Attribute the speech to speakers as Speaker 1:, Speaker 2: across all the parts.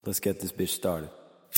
Speaker 1: Let's get this bitch started.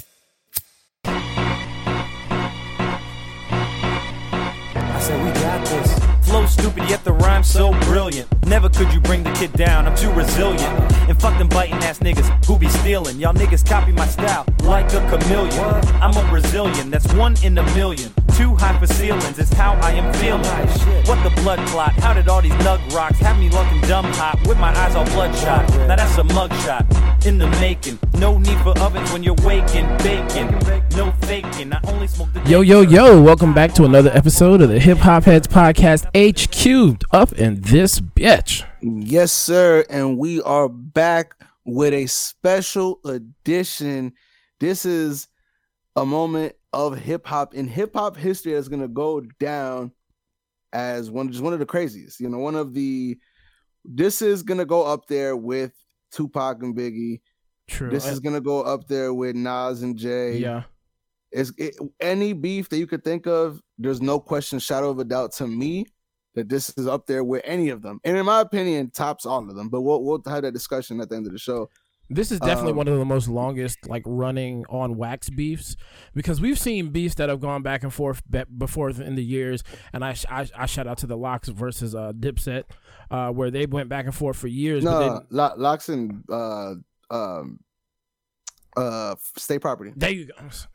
Speaker 1: I said we got this. Flow stupid, yet the rhyme's so brilliant. Never could you bring the kid down, I'm too resilient. And fuck them biting ass niggas who be stealing. Y'all niggas copy my style like a chameleon. I'm a Brazilian, that's 1 in a million. Too high for ceilings, it's how I am feeling. What the blood clot? How did all these nug rocks have me looking dumb hot with my eyes all bloodshot? Now that's a mugshot in the making. No need for ovens when you're waking, baking. No faking, I only smoke the
Speaker 2: Yo, welcome back to another episode of the Hip Hop Heads Podcast HQ. Up in this bitch.
Speaker 3: Yes, sir, and we are back with a special edition. This is a moment of hip hop in hip hop history that's gonna go down as one of the craziest. You know, this is gonna go up there with Tupac and Biggie.
Speaker 2: True.
Speaker 3: This is gonna go up there with Nas and Jay.
Speaker 2: Yeah.
Speaker 3: Any beef that you could think of, there's no question, shadow of a doubt to me that this is up there with any of them, and in my opinion, tops all of them. But we'll have that discussion at the end of the show.
Speaker 2: This is definitely one of the most longest running on wax beefs, because we've seen beefs that have gone back and forth before in the years, and I shout out to the Lox versus Dipset, where they went back and forth for years.
Speaker 3: No, Lox and State Property.
Speaker 2: There you go.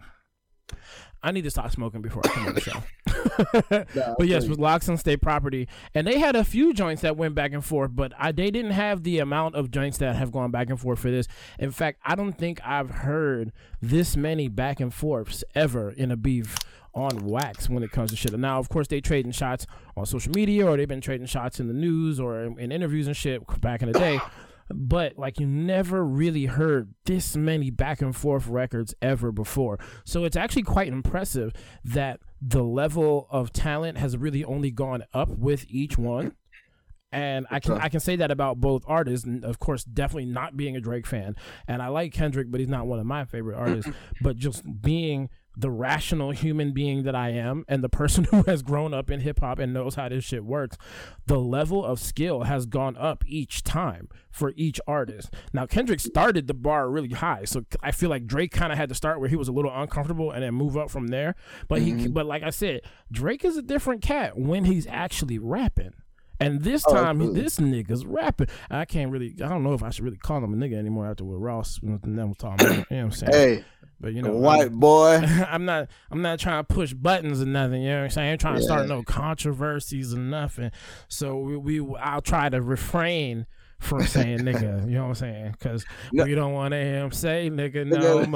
Speaker 2: I need to stop smoking before I come on the show. But yes, with Lox and State Property, and they had a few joints that went back and forth, but they didn't have the amount of joints that have gone back and forth for this. In fact, I don't think I've heard this many back and forths ever in a beef on wax when it comes to shit. Now, of course, they trading shots on social media, or they've been trading shots in the news or in interviews and shit back in the day. But you never really heard this many back and forth records ever before. So it's actually quite impressive that the level of talent has really only gone up with each one. And I can say that about both artists. And of course, definitely not being a Drake fan. And I like Kendrick, but he's not one of my favorite artists. But just being the rational human being that I am, and the person who has grown up in hip hop and knows how this shit works, the level of skill has gone up each time for each artist. Now, Kendrick started the bar really high, so I feel like Drake kind of had to start where he was a little uncomfortable and then move up from there. But but like I said, Drake is a different cat when he's actually rapping. And this time, this nigga's rapping. I don't know if I should really call him a nigga anymore after what Ross and them was talking about. You know what I'm saying?
Speaker 3: Hey,
Speaker 2: but you know,
Speaker 3: white boy.
Speaker 2: I'm not trying to push buttons or nothing. You know what I'm saying? I ain't trying to start no controversies or nothing. So I'll try to refrain from saying nigga. You know what I'm saying? Because we don't want to hear him say nigga no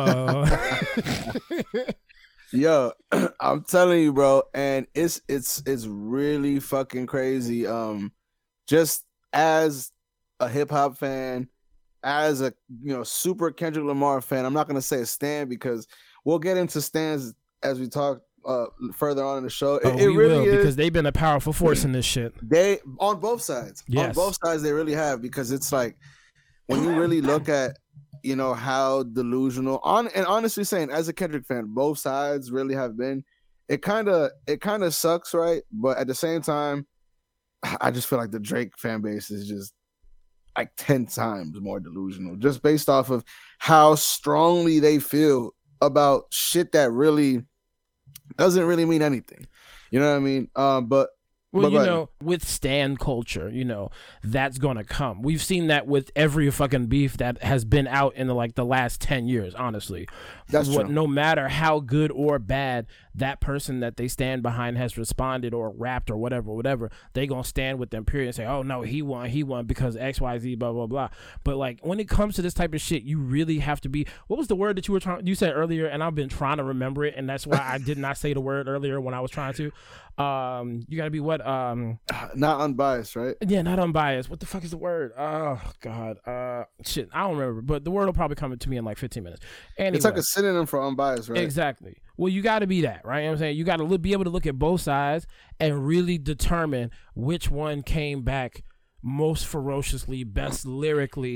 Speaker 2: more.
Speaker 3: Yo, I'm telling you, bro, and it's really fucking crazy. Just as a hip hop fan, as a super Kendrick Lamar fan, I'm not gonna say a stan because we'll get into stans as we talk further on in the show. It really is, because
Speaker 2: they've been a powerful force in this shit.
Speaker 3: They on both sides.
Speaker 2: Yes.
Speaker 3: On both sides they really have, because it's like when you really look at how delusional and honestly saying, as a Kendrick fan, both sides really have been. It kind of sucks, right? But at the same time, I just feel like the Drake fan base is just like 10 times more delusional, just based off of how strongly they feel about shit that really doesn't really mean anything. You know what I mean? Well,
Speaker 2: with stan culture, that's going to come. We've seen that with every fucking beef that has been out in the last 10 years, honestly.
Speaker 3: That's true.
Speaker 2: No matter how good or bad that person that they stand behind has responded or rapped or whatever, they going to stand with them, period, and say, oh, no, he won because X, Y, Z, blah, blah, blah. But, when it comes to this type of shit, you really have to be, what was the word that you said earlier, and I've been trying to remember it, and that's why I did not say the word earlier when I was trying to. You gotta be what?
Speaker 3: Not unbiased, right?
Speaker 2: Yeah, not unbiased. What the fuck is the word? Oh God, shit, I don't remember. But the word will probably come to me in 15 minutes. Anyway,
Speaker 3: it's like a synonym for unbiased, right?
Speaker 2: Exactly. Well, you got to be that, right? You know what I'm saying? You got to be able to look at both sides and really determine which one came back most ferociously, best lyrically,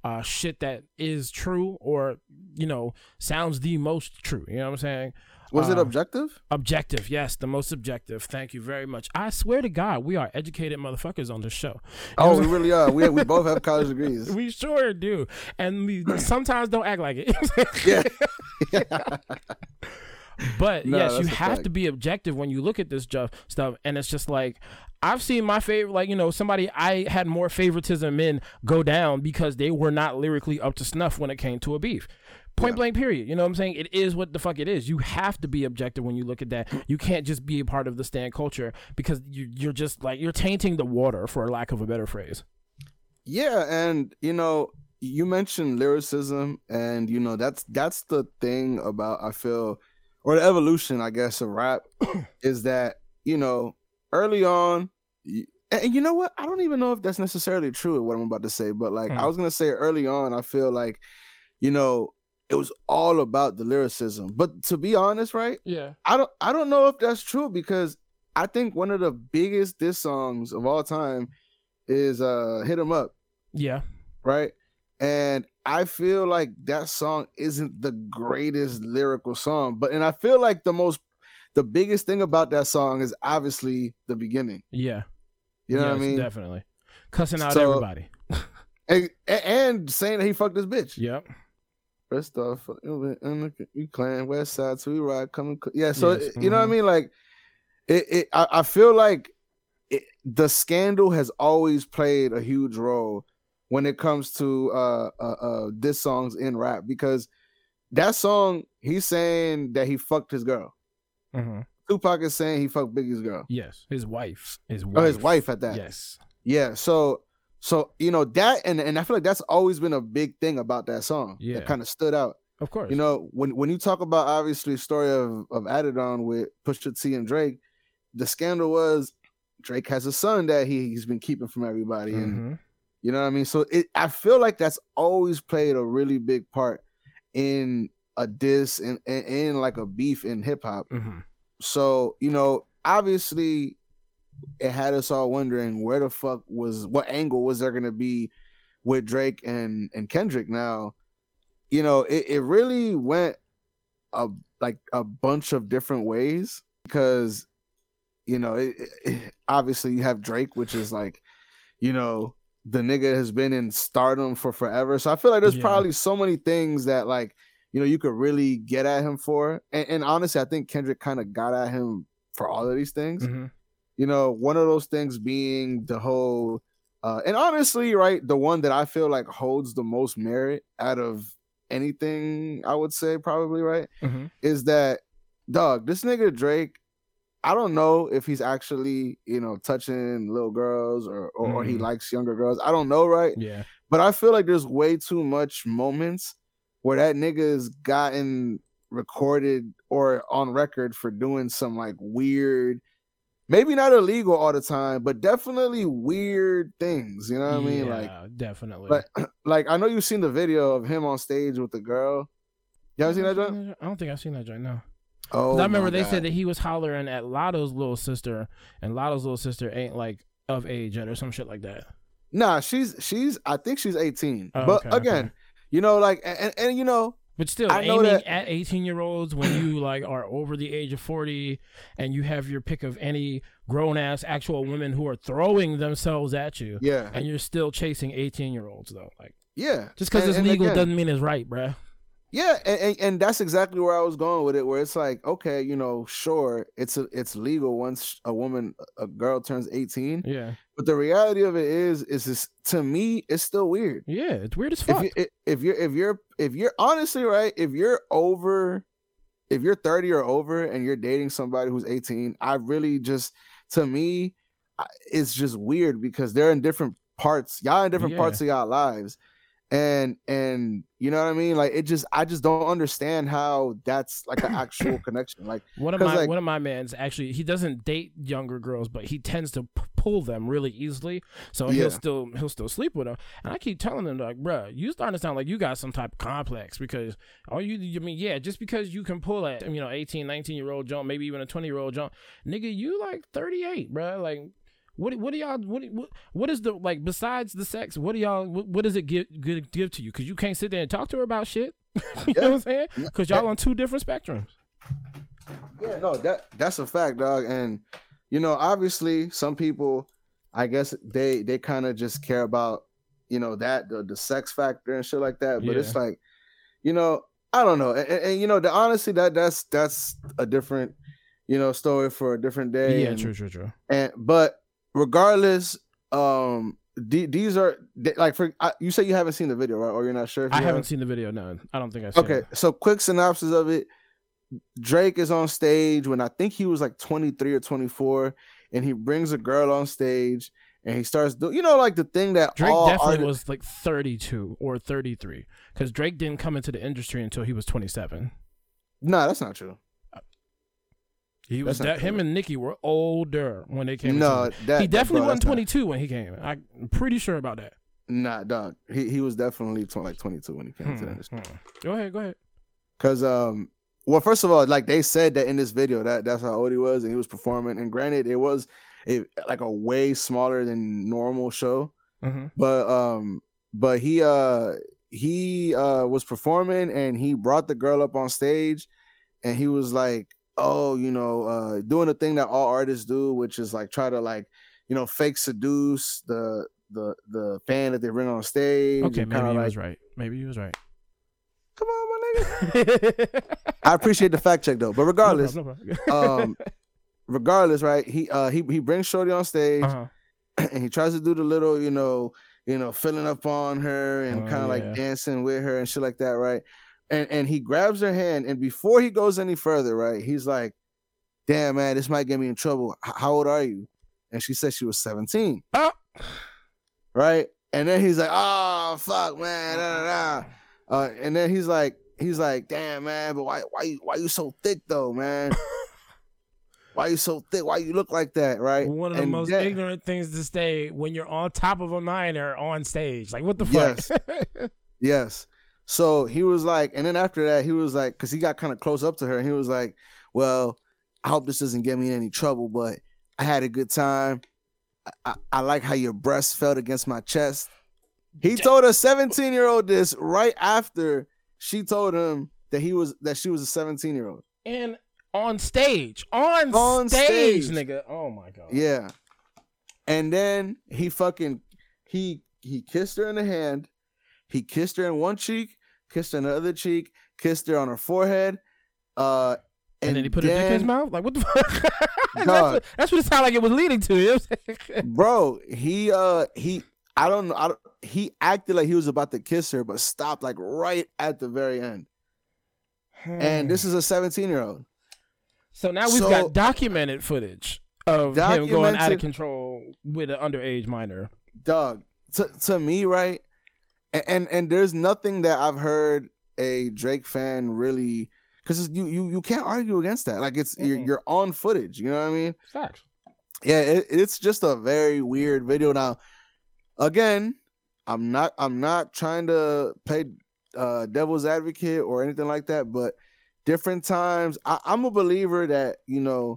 Speaker 2: shit that is true or, you know, sounds the most true. You know what I'm saying?
Speaker 3: Was it objective?
Speaker 2: Objective, yes, the most objective. Thank you very much. I swear to God, we are educated motherfuckers on this show.
Speaker 3: Oh, we really are. We both have college degrees.
Speaker 2: We sure do, and we sometimes don't act like it.
Speaker 3: Yeah.
Speaker 2: But
Speaker 3: No,
Speaker 2: yes,
Speaker 3: that's
Speaker 2: you
Speaker 3: a
Speaker 2: have
Speaker 3: fact.
Speaker 2: to be objective when you look at this stuff, and it's just like I've seen my favorite, like, you know, somebody I had more favoritism in go down because they were not lyrically up to snuff when it came to a beef. Point blank, period. You know what I'm saying? It is what the fuck it is. You have to be objective when you look at that. You can't just be a part of the stand culture because you're just like, you're tainting the water, for lack of a better phrase.
Speaker 3: Yeah, and you know, you mentioned lyricism, and you know that's the thing about, I feel, or the evolution, I guess, of rap is that, you know, early on, and you know what? I don't even know if that's necessarily true what I'm about to say, but like I was gonna say early on, I feel like, you know, it was all about the lyricism. But to be honest, right?
Speaker 2: Yeah.
Speaker 3: I don't know if that's true, because I think one of the biggest diss songs of all time is "Hit 'Em Up."
Speaker 2: Yeah.
Speaker 3: Right? And I feel like that song isn't the greatest lyrical song, and I feel like the biggest thing about that song is obviously the beginning.
Speaker 2: Yeah.
Speaker 3: You know what I mean?
Speaker 2: Definitely. Cussing out
Speaker 3: So,
Speaker 2: everybody.
Speaker 3: And saying that he fucked this bitch.
Speaker 2: Yep.
Speaker 3: First off, you clan West Side, so we ride coming. Yeah, so
Speaker 2: Yes.
Speaker 3: you know what I mean? Like, I feel like the scandal has always played a huge role when it comes to diss songs in rap, because that song, he's saying that he fucked his girl.
Speaker 2: Mm-hmm.
Speaker 3: Tupac is saying he fucked Biggie's girl.
Speaker 2: Yes. His wife.
Speaker 3: His wife at that.
Speaker 2: Yes.
Speaker 3: Yeah. So you know that, and I feel like that's always been a big thing about that song.
Speaker 2: Yeah.
Speaker 3: That kind of stood out.
Speaker 2: Of course.
Speaker 3: You know, when you talk about, obviously, the story of Adidon with Pusha T and Drake, the scandal was Drake has a son that he's been keeping from everybody, and you know what I mean. So I feel like that's always played a really big part in a diss and in like a beef in hip hop. So, you know, obviously, it had us all wondering what angle was there going to be with Drake and Kendrick. Now, you know, it really went a bunch of different ways, because, you know, obviously you have Drake, which is like, you know, the nigga has been in stardom for forever. So I feel like there's probably so many things that, like, you know, you could really get at him for. And honestly, I think Kendrick kind of got at him for all of these things. You know, one of those things being the whole, and honestly, right, the one that I feel like holds the most merit out of anything, I would say probably, right, is that, dog, this nigga Drake, I don't know if he's actually, you know, touching little girls or he likes younger girls. I don't know, right?
Speaker 2: Yeah.
Speaker 3: But I feel like there's way too much moments where that nigga's gotten recorded or on record for doing some like weird, maybe not illegal all the time, but definitely weird things. You know what I mean? Like,
Speaker 2: definitely.
Speaker 3: Like I know you've seen the video of him on stage with the girl. You ever seen that joint?
Speaker 2: I don't think I've seen that joint. No.
Speaker 3: Oh,
Speaker 2: I remember they said that he was hollering at Lotto's little sister, and Lotto's little sister ain't like of age yet or some shit like that.
Speaker 3: Nah, she's I think she's 18.
Speaker 2: Oh,
Speaker 3: but
Speaker 2: okay,
Speaker 3: again, you know, like, and you know,
Speaker 2: but still,
Speaker 3: I know
Speaker 2: aiming
Speaker 3: that
Speaker 2: at 18-year-olds when you like are over the age of 40, and you have your pick of any grown ass actual women who are throwing themselves at you,
Speaker 3: yeah,
Speaker 2: and you're still chasing 18-year-olds though, like,
Speaker 3: yeah,
Speaker 2: just because it's legal
Speaker 3: again,
Speaker 2: doesn't mean it's right, bruh.
Speaker 3: Yeah, and that's exactly where I was going with it, where it's like, okay, you know, sure, it's legal once a girl turns 18.
Speaker 2: Yeah.
Speaker 3: But the reality of it is this, to me, it's still weird.
Speaker 2: Yeah, it's weird as fuck.
Speaker 3: If you're honestly, right, if you're 30 or over and you're dating somebody who's 18, I really just, to me, it's just weird, because they're in different parts. Y'all in different parts of y'all lives. And you know what I mean? Like, I just don't understand how that's like an actual connection. Like,
Speaker 2: one of my mans, actually, he doesn't date younger girls, but he tends to pull them really easily. So he'll still sleep with them. And I keep telling them, like, bruh, you starting to sound like you got some type of complex, because just because you can pull at, you know, 18, 19-year-old junk, maybe even a 20-year-old junk, nigga, you like 38, bruh. Like, What do y'all what is the like besides the sex? What do y'all what does it give to you? Because you can't sit there and talk to her about shit. You know what I'm saying? Because y'all on two different spectrums.
Speaker 3: Yeah, no, that's a fact, dog. And you know, obviously, some people, I guess they kind of just care about, you know, that the sex factor and shit like that. But it's like, you know, I don't know, and you know, honestly, that's a different, you know, story for a different day.
Speaker 2: Yeah, true.
Speaker 3: But regardless, these are like you say you haven't seen the video, right? Or you're not sure?
Speaker 2: I haven't seen the video. No, I don't think I've seen it.
Speaker 3: So quick synopsis of it. Drake is on stage when I think he was like 23 or 24, and he brings a girl on stage and he starts doing, you know, like the thing that
Speaker 2: Drake definitely was like 32 or 33, because Drake didn't come into the industry until he was 27.
Speaker 3: No, that's not true.
Speaker 2: He was him and Nicki were older when they came.
Speaker 3: No,
Speaker 2: he definitely wasn't 22 when he came. I'm pretty sure about that.
Speaker 3: Nah, dog. He was definitely like 22 when he came to the industry.
Speaker 2: Go ahead.
Speaker 3: Because well, first of all, like they said that in this video that's how old he was, and he was performing. And granted, it was like a way smaller than normal show, but he was performing, and he brought the girl up on stage, and he was like, oh, you know, doing the thing that all artists do, which is like try to like, you know, fake seduce the fan that they bring on stage.
Speaker 2: Okay, maybe he was right. Maybe he was right.
Speaker 3: Come on, my nigga. I appreciate the fact check though, but regardless,
Speaker 2: no problem.
Speaker 3: Regardless, right? He brings Shorty on stage, and he tries to do the little, you know, filling up on her and kind of like dancing with her and shit like that, right? And he grabs her hand, and before he goes any further, right, he's like, "Damn, man, this might get me in trouble. How old are you?" And she said she was 17. Right? And then he's like, "Oh, fuck, man, da, da, da." And then he's like, "Damn, man, but why you so thick though, man? Why you so thick? Why you look like that?" Right?
Speaker 2: One of the most ignorant things to say when you're on top of a minor on stage. Like, what the fuck?
Speaker 3: Yes. So he was like, and then after that, he was like, because he got kind of close up to her, and he was like, "Well, I hope this doesn't get me in any trouble, but I had a good time. I like how your breast felt against my chest." He told a 17-year-old this right after she told him that she was a 17-year-old.
Speaker 2: And on stage, nigga. Oh my God.
Speaker 3: Yeah. And then he kissed her in the hand. He kissed her in one cheek, kissed her in the other cheek, kissed her on her forehead. And
Speaker 2: then he put a dick in his mouth? Like, what the fuck? That's what it sounded like it was leading to. You know
Speaker 3: bro, he acted like he was about to kiss her, but stopped like right at the very end. And this is a 17-year-old.
Speaker 2: So now we've got documented footage of him going out of control with an underage minor.
Speaker 3: Dog, to me, right? And there's nothing that I've heard a Drake fan really, because you can't argue against that. Like you're on footage. You know what I mean?
Speaker 2: Facts.
Speaker 3: Yeah, it's just a very weird video. Now, again, I'm not trying to play devil's advocate or anything like that, but different times, I'm a believer that, you know,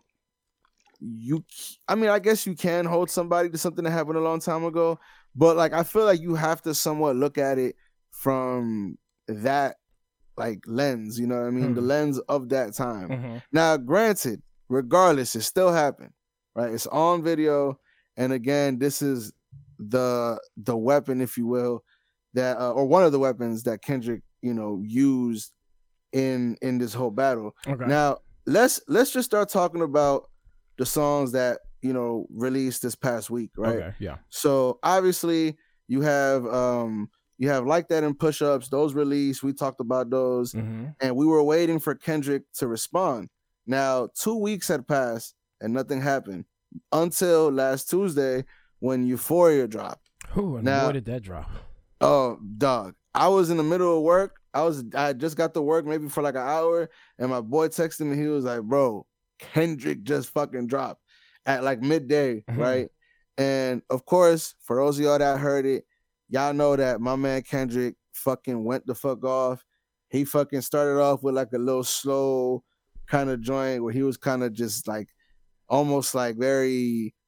Speaker 3: I guess you can hold somebody to something that happened a long time ago, but like I feel like you have to somewhat look at it from that like lens, you know what I mean? The lens of that time. Now, granted, regardless, it still happened, right? It's on video, and again, this is the weapon, if you will, that or one of the weapons that Kendrick, you know, used in this whole battle. Okay. Now, let's just start talking about the songs that, you know, released this past week, right?
Speaker 2: Okay, yeah.
Speaker 3: So obviously you have Like That and Push Ups, those released. We talked about those, and we were waiting for Kendrick to respond. Now 2 weeks had passed and nothing happened until last Tuesday when Euphoria dropped.
Speaker 2: Who and where did that drop?
Speaker 3: Oh, dog. I was in the middle of work. I just got to work maybe for like an hour, and my boy texted me. He was like, "Bro, Kendrick just fucking dropped at like midday," right? And of course, for those of y'all that heard it, y'all know that my man Kendrick fucking went the fuck off. He fucking started off with like a little slow kind of joint where he was kind of just like almost like very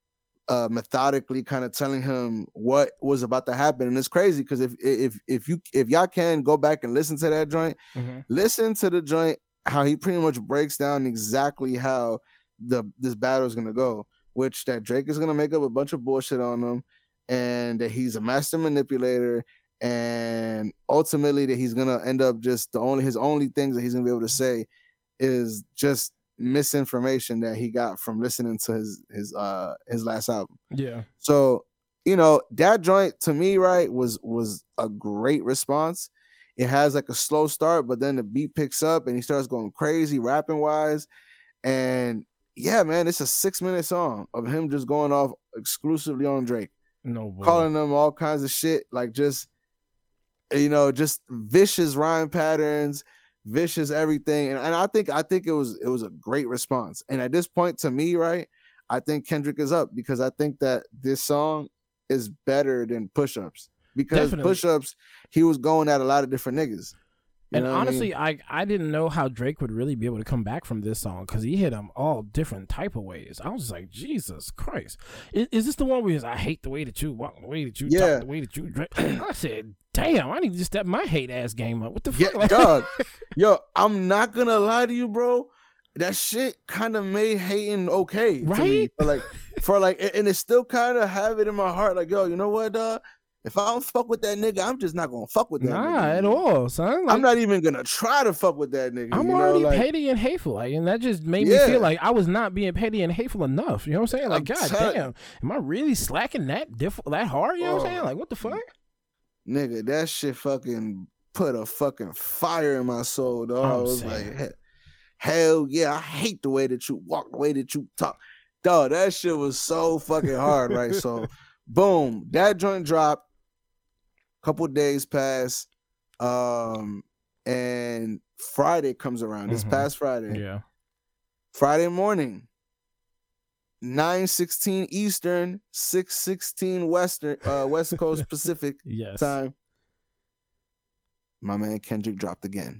Speaker 3: methodically kind of telling him what was about to happen. And it's crazy because if y'all can go back and listen to that joint, listen to the joint, how he pretty much breaks down exactly how this battle is gonna go, which that Drake is gonna make up a bunch of bullshit on him, and that he's a master manipulator, and ultimately that he's gonna end up just his only things that he's gonna be able to say is just misinformation that he got from listening to his last album.
Speaker 2: Yeah.
Speaker 3: So, that joint to me, right, was a great response. It has like a slow start, but then the beat picks up and he starts going crazy rapping wise. And yeah, man, it's a 6-minute song of him just going off exclusively on Drake.
Speaker 2: No boy.
Speaker 3: Calling them all kinds of shit, like just vicious rhyme patterns, vicious everything. And I think it was a great response. And at this point, to me, right, I think Kendrick is up because I think that this song is better than Push Ups. Because
Speaker 2: Definitely.
Speaker 3: Push Ups, he was going at a lot of different niggas.
Speaker 2: And honestly, I didn't know how Drake would really be able to come back from this song because he hit them all different type of ways. I was just like, Jesus Christ. Is this the one where he's, I hate the way that you walk, the way that you talk, the way that you drink? I said, damn, I need to step my hate ass game up. What the fuck?
Speaker 3: Yeah, dog. Yo, I'm not going to lie to you, bro. That shit kind of made hating okay.
Speaker 2: Right?
Speaker 3: For and it still kind of have it in my heart. Like, yo, you know what, dog? If I don't fuck with that nigga, I'm just not gonna fuck with that nigga.
Speaker 2: Nah, at all, son.
Speaker 3: I'm not even gonna try to fuck with that nigga.
Speaker 2: I'm already petty and hateful, and that just made me feel like I was not being petty and hateful enough. You know what I'm saying? Like, God damn, am I really slacking that hard? You know what I'm saying? Like, what the fuck?
Speaker 3: Nigga, that shit fucking put a fucking fire in my soul, dog. I was like, hell yeah, I hate the way that you walk, the way that you talk. Dog, that shit was so fucking hard, right? So, boom, that joint dropped. Couple days pass, and Friday comes around. This past Friday, Friday morning, 9:16 Eastern, 6:16 Western, West Coast Pacific time. My man Kendrick dropped again.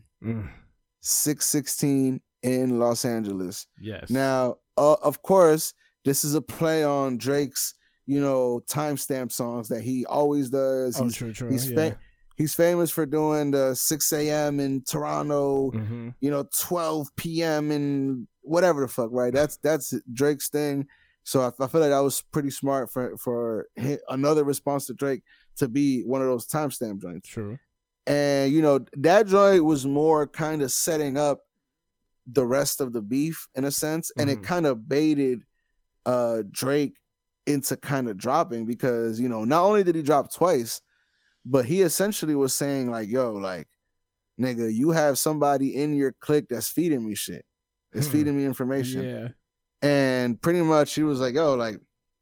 Speaker 3: 6:16 in Los Angeles.
Speaker 2: Yes.
Speaker 3: Now, of course, this is a play on Drake's timestamp songs that he always does.
Speaker 2: True.
Speaker 3: He's famous for doing the 6 a.m. in Toronto, 12 p.m. in whatever the fuck, right? That's Drake's thing. So I feel like that was pretty smart for another response to Drake to be one of those timestamp joints.
Speaker 2: True.
Speaker 3: And that joint was more kind of setting up the rest of the beef in a sense, and it kind of baited Drake into kind of dropping because not only did he drop twice, but he essentially was saying like, yo, like, nigga, you have somebody in your clique that's feeding me shit, that's feeding me information. And pretty much he was like, yo, like,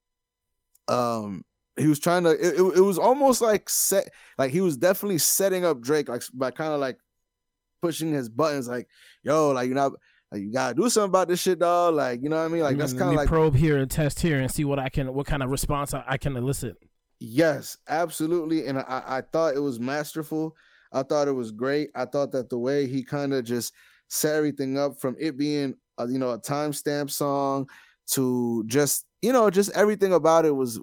Speaker 3: he was trying to it was almost like he was definitely setting up Drake, like, by kind of like pushing his buttons, like, yo, like, you gotta do something about this shit, dog. Like, you know what I mean? Like, that's kind of like
Speaker 2: probe here and test here and see what kind of response I can elicit.
Speaker 3: Yes, absolutely. And I thought it was masterful. I thought it was great. I thought that the way he kind of just set everything up, from it being a timestamp song to just everything about it was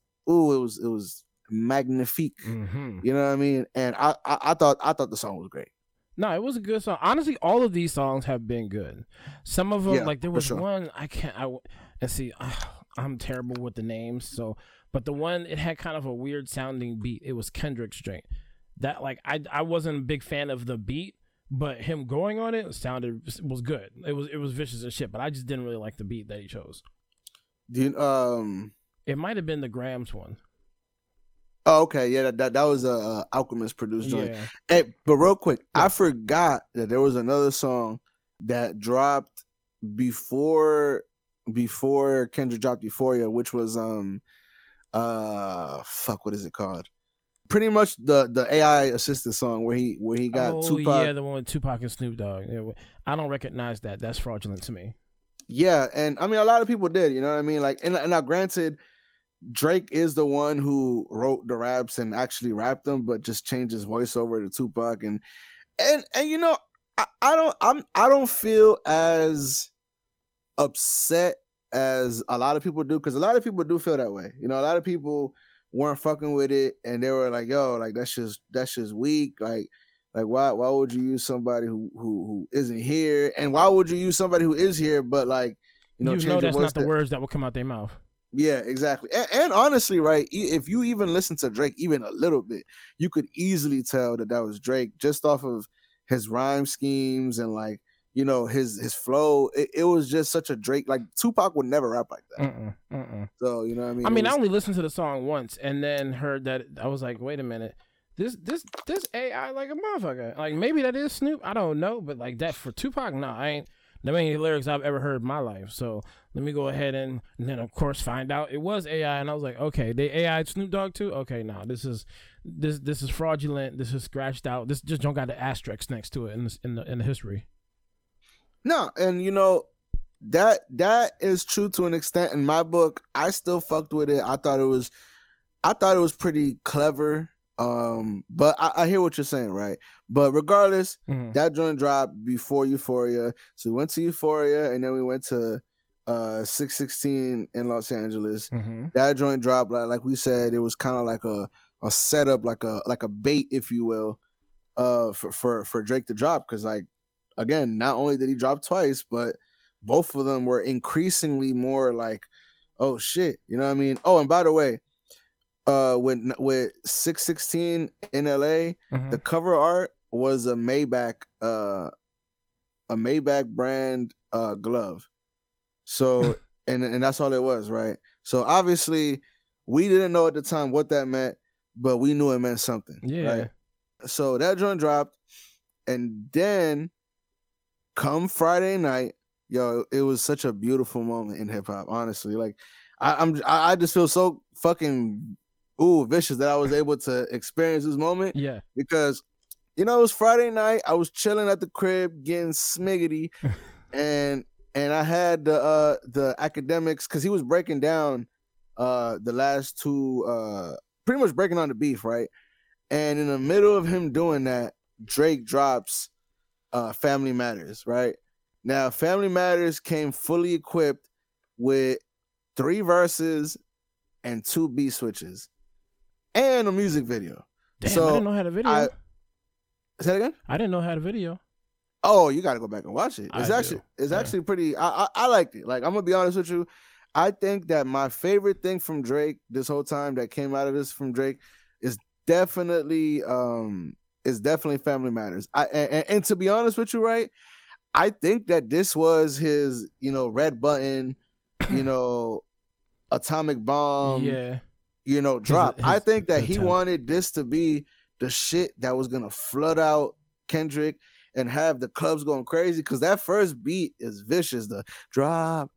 Speaker 3: magnifique. You know what I mean? And I thought the song was great.
Speaker 2: No, it was a good song. Honestly, all of these songs have been good. Some of them, like there was one I'm terrible with the names, but the one, it had kind of a weird sounding beat. It was Kendrick's joint. That, like, I wasn't a big fan of the beat, but him going on it was good. It was vicious as shit, but I just didn't really like the beat that he chose. It might have been the Grams one.
Speaker 3: Oh, okay, yeah, that was a Alchemist produced joint. Yeah. Hey, but real quick, I forgot that there was another song that dropped before Kendrick dropped Euphoria, which was what is it called? Pretty much the AI assisted song where he got Tupac.
Speaker 2: Yeah, the one with Tupac and Snoop Dogg. Yeah, I don't recognize that. That's fraudulent to me.
Speaker 3: Yeah, and I mean, a lot of people did. You know what I mean? Like, and now granted, Drake is the one who wrote the raps and actually rapped them, but just changed his voice over to Tupac, and I don't feel as upset as a lot of people do, because a lot of people do feel that way. You know, a lot of people weren't fucking with it, and they were like, "Yo, like that's just weak." Like why would you use somebody who isn't here, and why would you use somebody who is here, but like you know
Speaker 2: that's not the words that will come out their mouth.
Speaker 3: Yeah, exactly. And honestly, right, if you even listen to Drake even a little bit, you could easily tell that was Drake just off of his rhyme schemes and like, you know, his flow. It was just such a Drake. Like Tupac would never rap like that. So, you know what I mean?
Speaker 2: I mean, I only listened to the song once and then heard that. I was like, wait a minute. This AI like a motherfucker. Like maybe that is Snoop. I don't know. But like that for Tupac, no, I ain't. There ain't any lyrics I've ever heard in my life. So let me go ahead and then of course find out it was AI, and I was like, okay, they AI Snoop Dogg too. Okay, no, this is fraudulent. This is scratched out. This just don't got the asterisk next to it in the history.
Speaker 3: No, and you know that is true to an extent. In my book, I still fucked with it. I thought it was pretty clever. But I hear what you're saying, right? But regardless, that joint dropped before Euphoria. So we went to Euphoria and then we went to 616 in Los Angeles. That joint dropped, like we said, it was kind of like a setup, like a bait, if you will, for Drake to drop. Because like again, not only did he drop twice, but both of them were increasingly more like, oh shit, you know what I mean? Oh, and by the way, with 616 in LA, the cover art was a Maybach brand glove. So and that's all it was, right? So obviously we didn't know at the time what that meant, but we knew it meant something. Yeah. Right? So that joint dropped, and then come Friday night, yo, it was such a beautiful moment in hip hop, honestly. Like I just feel so fucking vicious that I was able to experience this moment. Yeah. Because, you know, it was Friday night. I was chilling at the crib getting smiggity and I had the academics, because he was breaking down the last two pretty much breaking on the beef, right? And in the middle of him doing that, Drake drops Family Matters, right? Now, Family Matters came fully equipped with 3 verses and 2 beat switches and a music video.
Speaker 2: Damn, so I didn't know how to video.
Speaker 3: Say that again?
Speaker 2: I didn't know how to video.
Speaker 3: Oh, you got to go back and watch it. It's actually pretty. I liked it. Like, I'm gonna be honest with you. I think that my favorite thing from Drake this whole time that came out of this from Drake is definitely Family Matters. And to be honest with you, right, I think that this was his, you know, Red Button, you know, Atomic Bomb, you know, drop. I think that he wanted this to be the shit that was gonna flood out Kendrick and have the clubs going crazy, because that first beat is vicious. The drop,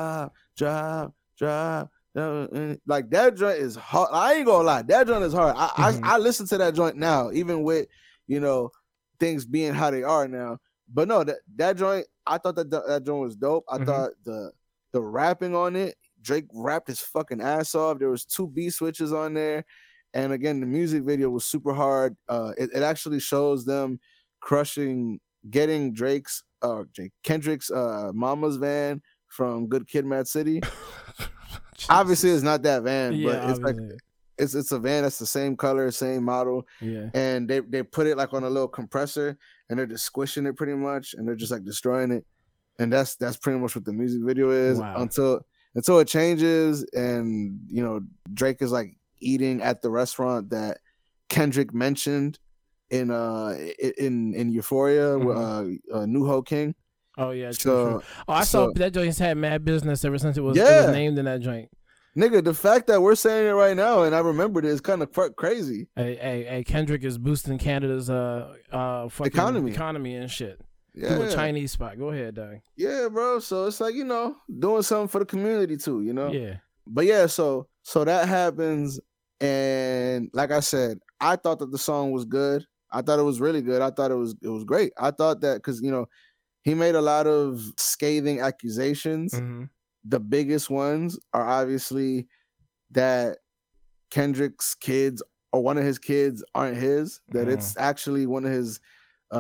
Speaker 3: like that joint is hard. I ain't gonna lie, that joint is hard. I listen to that joint now, even with, you know, things being how they are now. But no, that joint, I thought that joint was dope. I thought the rapping on it, Drake rapped his fucking ass off. There was 2 beat switches on there, and again, the music video was super hard. It actually shows them getting Kendrick's mama's van from Good Kid, Mad City. Obviously, it's not that van, but it's like it's a van that's the same color, same model. Yeah, and they put it like on a little compressor, and they're just squishing it pretty much, and they're just like destroying it. And that's pretty much what the music video is. Wow. Until it changes, and you know, Drake is like eating at the restaurant that Kendrick mentioned in Euphoria with New Ho King.
Speaker 2: Oh yeah, true. Oh, I saw that joint's had mad business ever since it was named in that joint.
Speaker 3: Nigga, the fact that we're saying it right now and I remembered it is kind of crazy.
Speaker 2: Hey, Kendrick is boosting Canada's fucking economy and shit. Yeah, a Chinese spot. Go ahead, Doug.
Speaker 3: Yeah, bro. So it's like, you know, doing something for the community too, you know. Yeah. But yeah, so that happens, and like I said, I thought that the song was good. I thought it was really good. I thought it was great. I thought that because, you know, he made a lot of scathing accusations. The biggest ones are obviously that Kendrick's kids or one of his kids aren't his, that it's actually one of his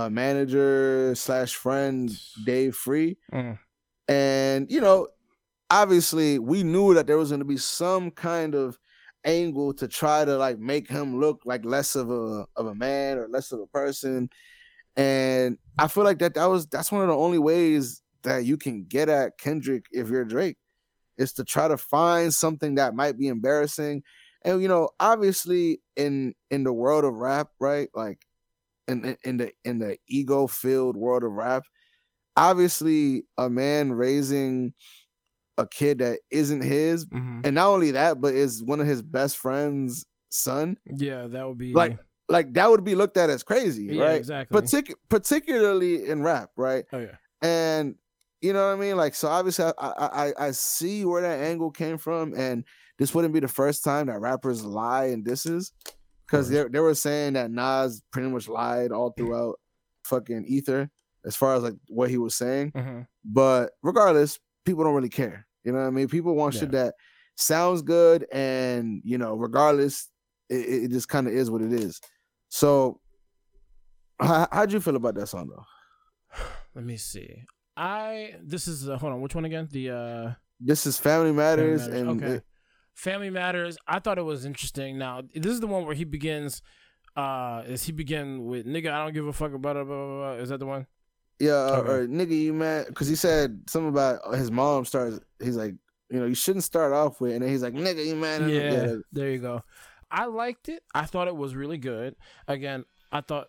Speaker 3: manager / friend, Dave Free. And, you know, obviously we knew that there was going to be some kind of angle to try to like make him look like less of a man or less of a person. And I feel like that's one of the only ways that you can get at Kendrick if you're Drake, is to try to find something that might be embarrassing. And you know, obviously in the world of rap, right? Like in the ego-filled world of rap, obviously a man raising a kid that isn't his, and not only that, but is one of his best friend's son.
Speaker 2: Yeah, that would be
Speaker 3: like that would be looked at as crazy,
Speaker 2: yeah,
Speaker 3: right?
Speaker 2: Exactly.
Speaker 3: Particularly in rap, right?
Speaker 2: Oh yeah.
Speaker 3: And you know what I mean? Like, so obviously I see where that angle came from, and this wouldn't be the first time that rappers lie in disses, because they were saying that Nas pretty much lied all throughout fucking Ether as far as like what he was saying. But regardless, people don't really care. You know what I mean? People want shit that sounds good, and you know, regardless, it just kind of is what it is. So, how'd you feel about that song though?
Speaker 2: Let me see. This is hold on, which one again?
Speaker 3: This is Family Matters. And
Speaker 2: okay. Family Matters. I thought it was interesting. Now, this is the one where he begins. Is he begin with "nigga, I don't give a fuck about it"? Blah, blah, blah. Is that the one?
Speaker 3: Yeah, or "nigga, you mad?" Because he said something about his mom starts. He's like, you know, you shouldn't start off with, and then he's like, "Nigga, you mad?"
Speaker 2: Yeah, there you go. I liked it. I thought it was really good. Again, I thought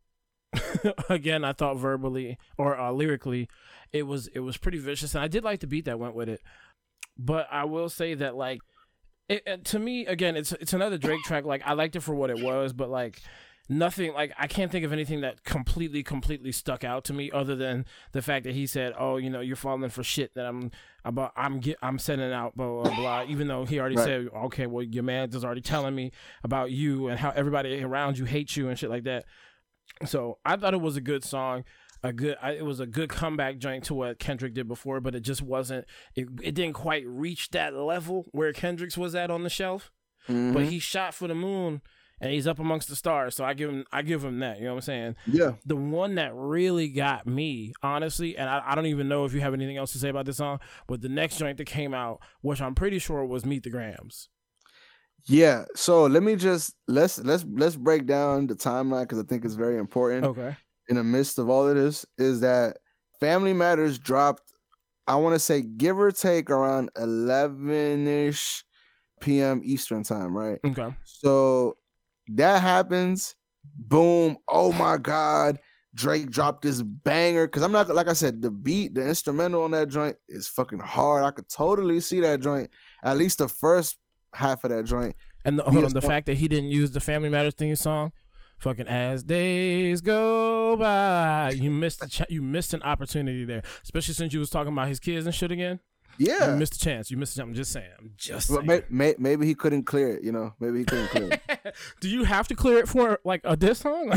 Speaker 2: verbally or lyrically, it was pretty vicious, and I did like the beat that went with it. But I will say that, like, to me, again, it's another Drake track. Like, I liked it for what it was, but like nothing, like I can't think of anything that completely stuck out to me other than the fact that he said, "Oh, you know, you're falling for shit that I'm sending out, blah blah blah." Even though he already said, "Okay, well, your man is already telling me about you and how everybody around you hates you and shit like that." So I thought it was a good song. It was a good comeback joint to what Kendrick did before, but it just wasn't. It didn't quite reach that level where Kendrick's was at on the shelf. But he shot for the moon, and he's up amongst the stars. So I give him that. You know what I'm saying?
Speaker 3: Yeah.
Speaker 2: The one that really got me, honestly, and I don't even know if you have anything else to say about this song, but the next joint that came out, which I'm pretty sure was "Meet the Grams."
Speaker 3: Yeah. So let me just let's break down the timeline, because I think it's very important.
Speaker 2: Okay.
Speaker 3: In the midst of all of this, is that Family Matters dropped, I want to say, give or take, around 11-ish p.m. Eastern time, right?
Speaker 2: Okay.
Speaker 3: So that happens. Boom. Oh my God. Drake dropped this banger. Because I'm not, like I said, the beat, the instrumental on that joint is fucking hard. I could totally see that joint, at least the first half of that joint.
Speaker 2: And the fact that he didn't use the Family Matters theme song, fucking "As Days Go By," you missed an opportunity there, especially since you was talking about his kids and shit again.
Speaker 3: Yeah,
Speaker 2: you missed a chance. I'm just saying.
Speaker 3: Maybe he couldn't clear it. You know, maybe he couldn't clear it.
Speaker 2: Do you have to clear it for like a diss song?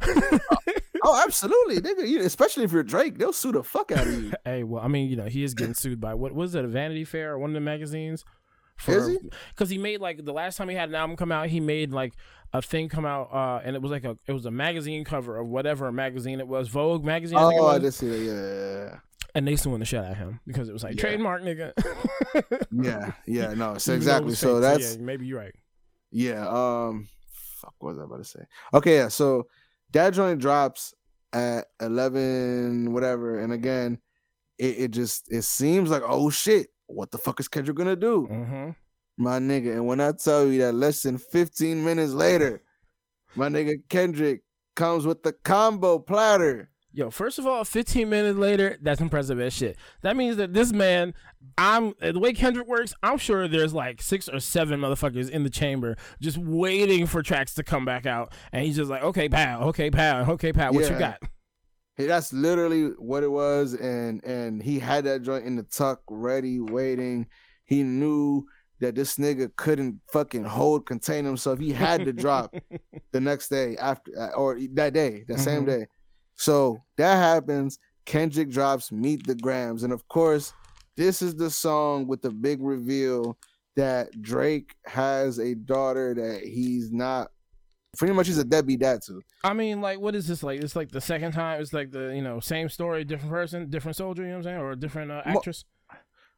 Speaker 3: Oh, absolutely, nigga. Especially if you're Drake, they'll sue the fuck out of you.
Speaker 2: Hey, well, I mean, you know, he is getting sued by what was it, a Vanity Fair or one of the magazines?
Speaker 3: Is he?
Speaker 2: Because he made, like, the last time he had an album come out, he made like a thing come out, and it was like it was a magazine cover of whatever magazine it was, Vogue magazine.
Speaker 3: I did see that. Yeah.
Speaker 2: And they suing the shit out of him because it was like trademark, nigga.
Speaker 3: yeah, no, so exactly. So that's
Speaker 2: maybe you're right.
Speaker 3: Yeah. Fuck, what was I about to say? Okay, yeah. So that joint drops at 11, whatever, and again, it seems like, oh shit, what the fuck is Kendrick gonna do? My nigga. And when I tell you that less than 15 minutes later, my nigga Kendrick comes with the combo platter.
Speaker 2: Yo, first of all, 15 minutes later, that's impressive as shit. That means that this man, the way Kendrick works, I'm sure there's like 6 or 7 motherfuckers in the chamber just waiting for tracks to come back out. And he's just like, okay, pal, what you got?
Speaker 3: Hey, that's literally what it was, and he had that joint in the tuck, ready, waiting. He knew that this nigga couldn't fucking contain himself. He had to drop the next day after, or that day, that same day. So that happens. Kendrick drops "Meet the Grams," and of course, this is the song with the big reveal that Drake has a daughter that he's not. Pretty much he's a deadbeat dad too.
Speaker 2: I mean, like, what is this like? It's like the second time. It's like the, same story, different person, different soldier, you know what I'm saying? Or a different actress?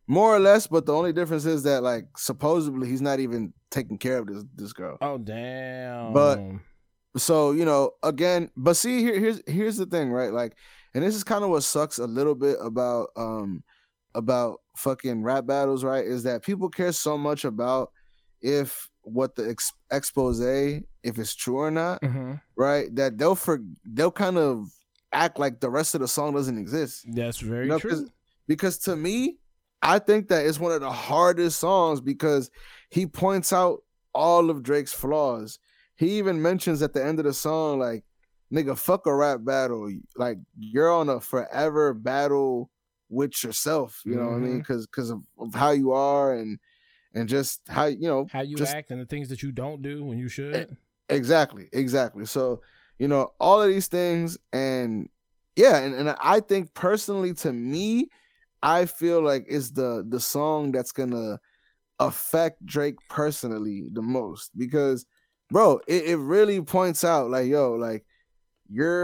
Speaker 3: More or less, but the only difference is that like supposedly he's not even taking care of this girl.
Speaker 2: Oh damn.
Speaker 3: But so, you know, again, but see here's the thing, right? Like, and this is kind of what sucks a little bit about fucking rap battles, right? Is that people care so much about if what the expose, if it's true or not, right? That they'll kind of act like the rest of the song doesn't exist.
Speaker 2: That's very true.
Speaker 3: Because to me, I think that it's one of the hardest songs because he points out all of Drake's flaws. He even mentions at the end of the song, like, nigga, fuck a rap battle. Like, you're on a forever battle with yourself. You know what I mean? Because of how you are and just how, you know.
Speaker 2: How you act and the things that you don't do when you should.
Speaker 3: Exactly. So, you know, all of these things. And yeah, and I think personally, to me, I feel like it's the song that's going to affect Drake personally the most. Because, bro, it really points out, like, yo, like, you're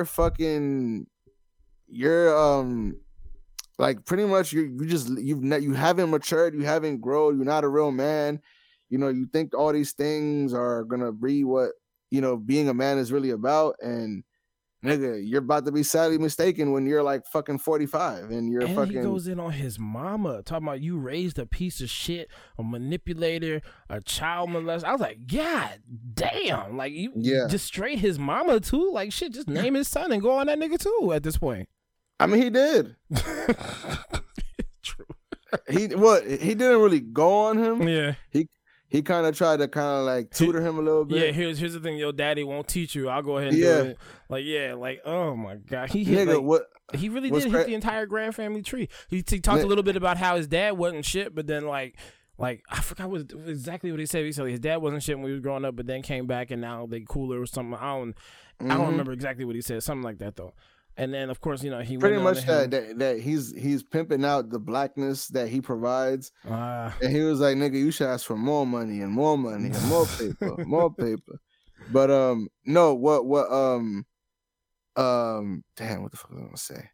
Speaker 3: like pretty much you haven't matured, you haven't grown, you're not a real man. You know, you think all these things are gonna be what, you know, being a man is really about, and nigga, you're about to be sadly mistaken when you're like fucking 45 and you're fucking.
Speaker 2: He goes in on his mama, talking about you raised a piece of shit, a manipulator, a child molester. I was like, God damn, like you just straight his mama too, like shit. Just name his son and go on that nigga too. At this point,
Speaker 3: I mean, he did.
Speaker 2: True.
Speaker 3: He didn't really go on him.
Speaker 2: Yeah.
Speaker 3: He kind of tried to kind of like tutor him a little bit.
Speaker 2: Yeah, here's the thing. Your daddy won't teach you. I'll go ahead and do it. Like, oh my God. He hit, he really did hit the entire Grand family tree. He talked a little bit about how his dad wasn't shit, but then like I forgot exactly what he said. He said his dad wasn't shit when he was growing up, but then came back and now they cooler or something. I don't remember exactly what he said. Something like that though. And then, of course, you know, he
Speaker 3: pretty much that he's pimping out the blackness that he provides, and he was like, "Nigga, you should ask for more money and more money and more paper, more paper." But no, what damn, what the fuck was I gonna say?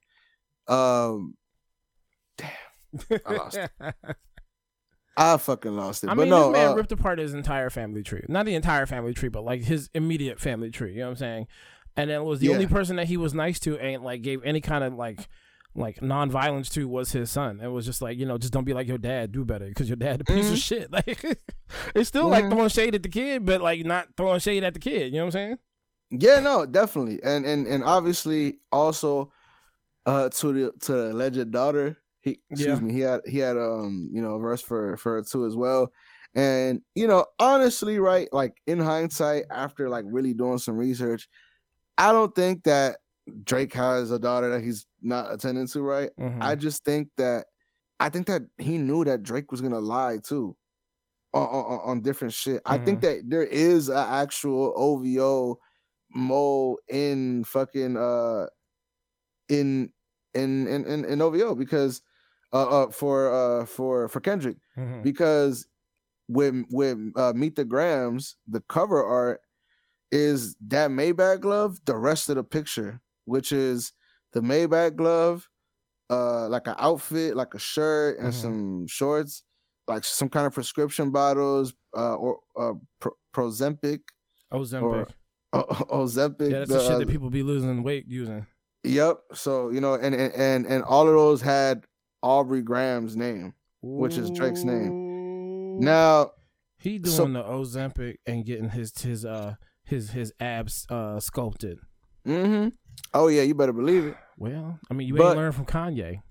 Speaker 3: Damn, I lost it. I fucking lost it.
Speaker 2: I mean, this man ripped apart his entire family tree. Not the entire family tree, but like his immediate family tree. You know what I'm saying? And then it was the only person that he was nice to and like gave any kind of like non-violence to was his son. It was just like, you know, just don't be like your dad, do better because your dad a piece of shit. Like it's still like throwing shade at the kid, but like not throwing shade at the kid. You know what I'm saying?
Speaker 3: Yeah, no, definitely. And obviously also to the alleged daughter, he had you know, a verse for her too as well. And you know, honestly, right, like in hindsight, after like really doing some research, I don't think that Drake has a daughter that he's not attending to, right? I just think that he knew that Drake was gonna lie too on different shit. I think that there is an actual OVO mole in fucking in OVO because for Kendrick because with Meet the Grams, the cover art is that Maybach glove, the rest of the picture, which is the Maybach glove, like an outfit, like a shirt and some shorts, like some kind of prescription bottles, or Ozempic.
Speaker 2: Ozempic.
Speaker 3: Yeah,
Speaker 2: that's the shit that people be losing weight using.
Speaker 3: Yep. So, you know, and all of those had Aubrey Graham's name, which is Drake's name. Now
Speaker 2: he doing the Ozempic and getting his abs sculpted.
Speaker 3: Oh yeah, you better believe it.
Speaker 2: Well, I mean, you ain't learned from Kanye.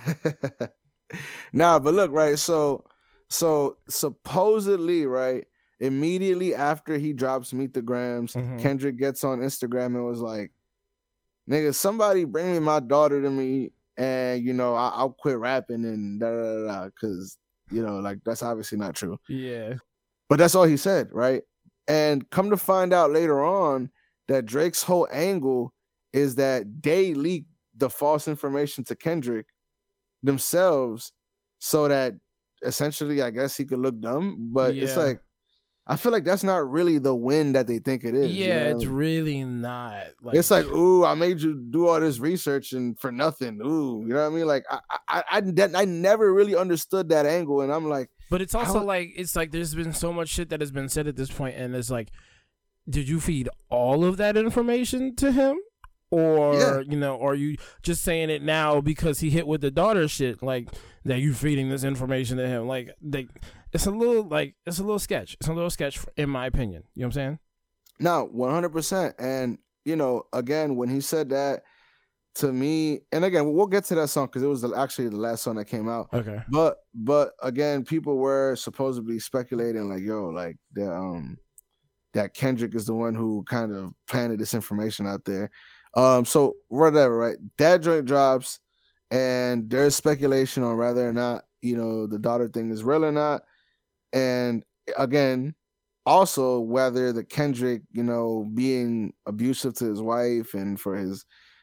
Speaker 3: Nah, but look, right. So supposedly, right, immediately after he drops Meet the Grams, Kendrick gets on Instagram and was like, "Nigga, somebody bring me my daughter to me, and you know I'll quit rapping and da da da," because you know, like that's obviously not true.
Speaker 2: Yeah,
Speaker 3: but that's all he said, right? And come to find out later on that Drake's whole angle is that they leaked the false information to Kendrick themselves so that essentially, I guess, he could look dumb. But it's like, I feel like that's not really the win that they think it is.
Speaker 2: Yeah, it's really not. Like,
Speaker 3: it's like, ooh, I made you do all this research and for nothing. Ooh, you know what I mean? Like, I never really understood that angle, and I'm like,
Speaker 2: but it's also like there's been so much shit that has been said at this point, and it's like, did you feed all of that information to him? Or, or are you just saying it now because he hit with the daughter shit, like, that you feeding this information to him? Like, it's a little sketch. It's a little sketch, in my opinion. You know what I'm saying?
Speaker 3: No, 100%. And, again, when he said that to me, and again, we'll get to that song because it was actually the last song that came out.
Speaker 2: Okay.
Speaker 3: But again, people were supposedly speculating, like, yo, like, that Kendrick is the one who kind of planted this information out there. So whatever, right? That joint drops, and there's speculation on whether or not, the daughter thing is real or not. And again, also whether the Kendrick, being abusive to his wife and for his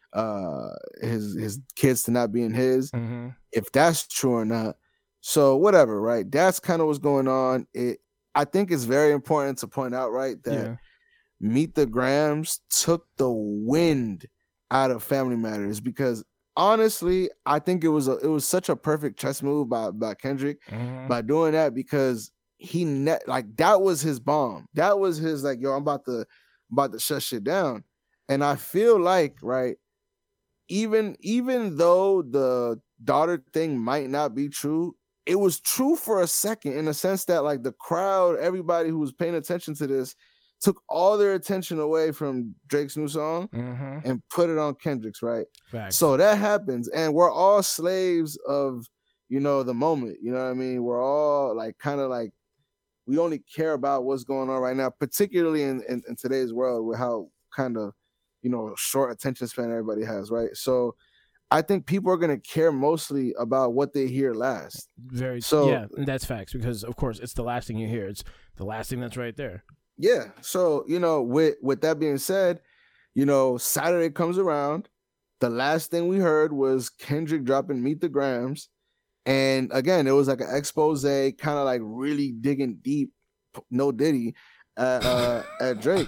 Speaker 3: kids to not being his, if that's true or not. So whatever, right? That's kind of what's going on. I think it's very important to point out, right, that Meet the Grams took the wind out of Family Matters, because honestly, I think it was such a perfect chess move by Kendrick by doing that, because that was his bomb. That was his, like, yo, I'm about to shut shit down. And I feel like, right, even though the daughter thing might not be true, it was true for a second, in the sense that, like, the crowd, everybody who was paying attention to this, took all their attention away from Drake's new song and put it on Kendrick's, right?
Speaker 2: Facts.
Speaker 3: So that happens, and we're all slaves of, the moment. You know what I mean? We're all like, kind of like, we only care about what's going on right now, particularly in today's world with how kind of, short attention span everybody has, right? So I think people are going to care mostly about what they hear last.
Speaker 2: Yeah, that's facts, because of course it's the last thing you hear. It's the last thing that's right there.
Speaker 3: Yeah. So, with that being said, Saturday comes around. The last thing we heard was Kendrick dropping Meet the Grams. And again, it was like an expose, kind of like really digging deep, no Diddy, at Drake.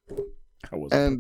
Speaker 3: And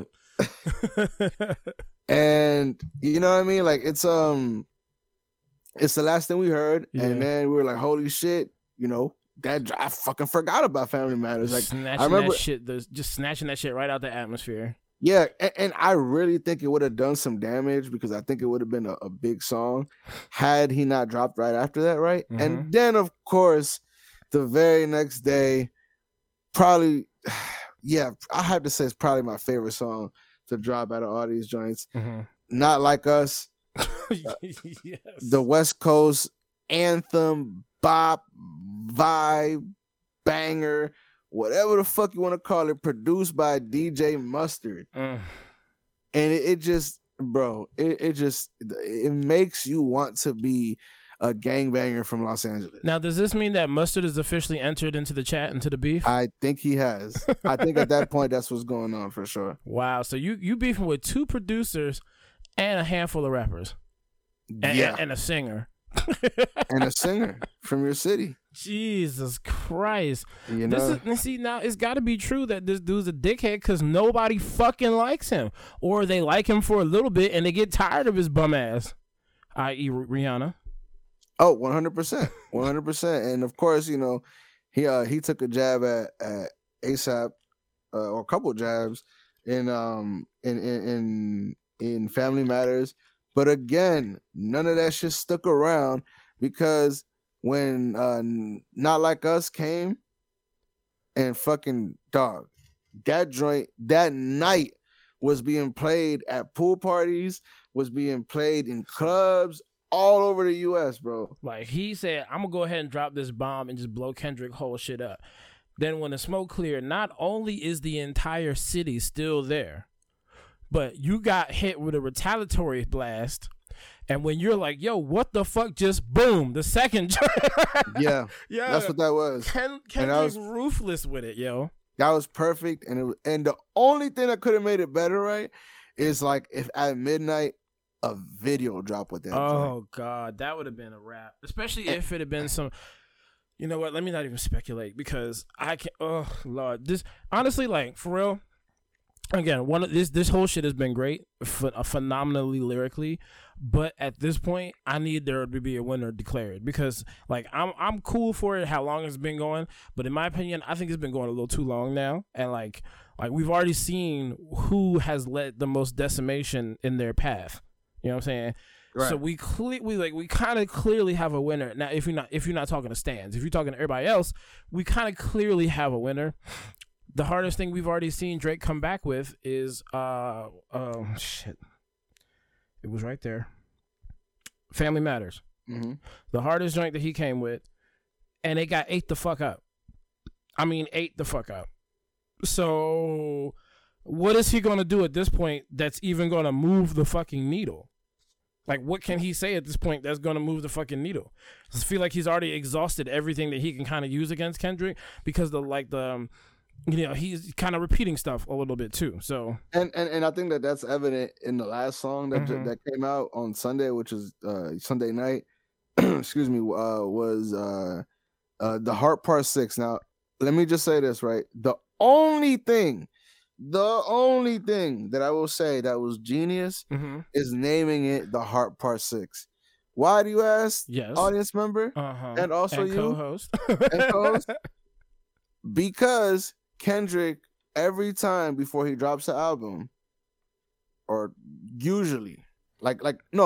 Speaker 3: and you know what I mean? Like, it's the last thing we heard. Yeah. And then we were like, holy shit, that I fucking forgot about Family Matters. Like, I remember
Speaker 2: that shit, just snatching that shit right out the atmosphere.
Speaker 3: Yeah, and I really think it would have done some damage, because I think it would have been a big song had he not dropped right after that, right? And then, of course, the very next day, probably, I have to say it's probably my favorite song to drop out of all these joints. Not Like Us,
Speaker 2: yes.
Speaker 3: The West Coast anthem, bop, vibe, banger, whatever the fuck you want to call it, produced by DJ Mustard. And it just, bro, it makes you want to be a gangbanger from Los Angeles.
Speaker 2: Now, does this mean that Mustard is officially entered into the chat, into the beef?
Speaker 3: I think he has. I think at that point, that's what's going on for sure.
Speaker 2: Wow. So you beefing with 2 producers and a handful of rappers. And a singer.
Speaker 3: And a singer from your city.
Speaker 2: Jesus Christ. Now it's got to be true that this dude's a dickhead, because nobody fucking likes him, or they like him for a little bit and they get tired of his bum ass, i.e. Rihanna.
Speaker 3: Oh, 100%. 100%. And of course, he took a jab at ASAP, or a couple jabs in Family Matters. But again, none of that shit stuck around, because when Not Like Us came, and fucking dog, that joint that night was being played at pool parties, was being played in clubs all over the US, bro.
Speaker 2: Like, he said, I'm gonna go ahead and drop this bomb and just blow Kendrick whole shit up. Then when the smoke cleared, not only is the entire city still there, but you got hit with a retaliatory blast. And when you're like, yo, what the fuck, just boom, the second.
Speaker 3: yeah, that's what that was.
Speaker 2: Kendrick's ruthless with it, yo.
Speaker 3: That was perfect. And the only thing that could have made it better, right, is like if at midnight a video drop with that.
Speaker 2: Oh, God, that would have been a wrap. Especially if it had been some. You know what? Let me not even speculate because I can't. Oh Lord, this honestly, like for real. Again, this whole shit has been great, phenomenally lyrically, but at this point, I need there to be a winner declared because, like, I'm cool for it how long it's been going, but in my opinion, I think it's been going a little too long now, and like we've already seen who has led the most decimation in their path. You know what I'm saying? Right. So we kind of clearly have a winner now. If you're not talking to stands, if you're talking to everybody else, we kind of clearly have a winner. The hardest thing we've already seen Drake come back with is shit. It was right there. Family Matters. Mm-hmm. The hardest joint that he came with, and it got ate the fuck up. I mean, ate the fuck up. So, what is he gonna do at this point that's even gonna move the fucking needle? Like, what can he say at this point that's gonna move the fucking needle? I feel like he's already exhausted everything that he can kind of use against Kendrick because he's kind of repeating stuff a little bit too. So
Speaker 3: and I think that's evident in the last song that that came out on Sunday, which is Sunday night. Excuse me, was The Heart Part 6. Now, let me just say this, right? The only thing that I will say that was genius is naming it The Heart Part 6. Why do you ask?
Speaker 2: Yes,
Speaker 3: audience member, and also
Speaker 2: and
Speaker 3: you,
Speaker 2: co-host,
Speaker 3: and co-host, because Kendrick, every time before he drops the album, or usually, I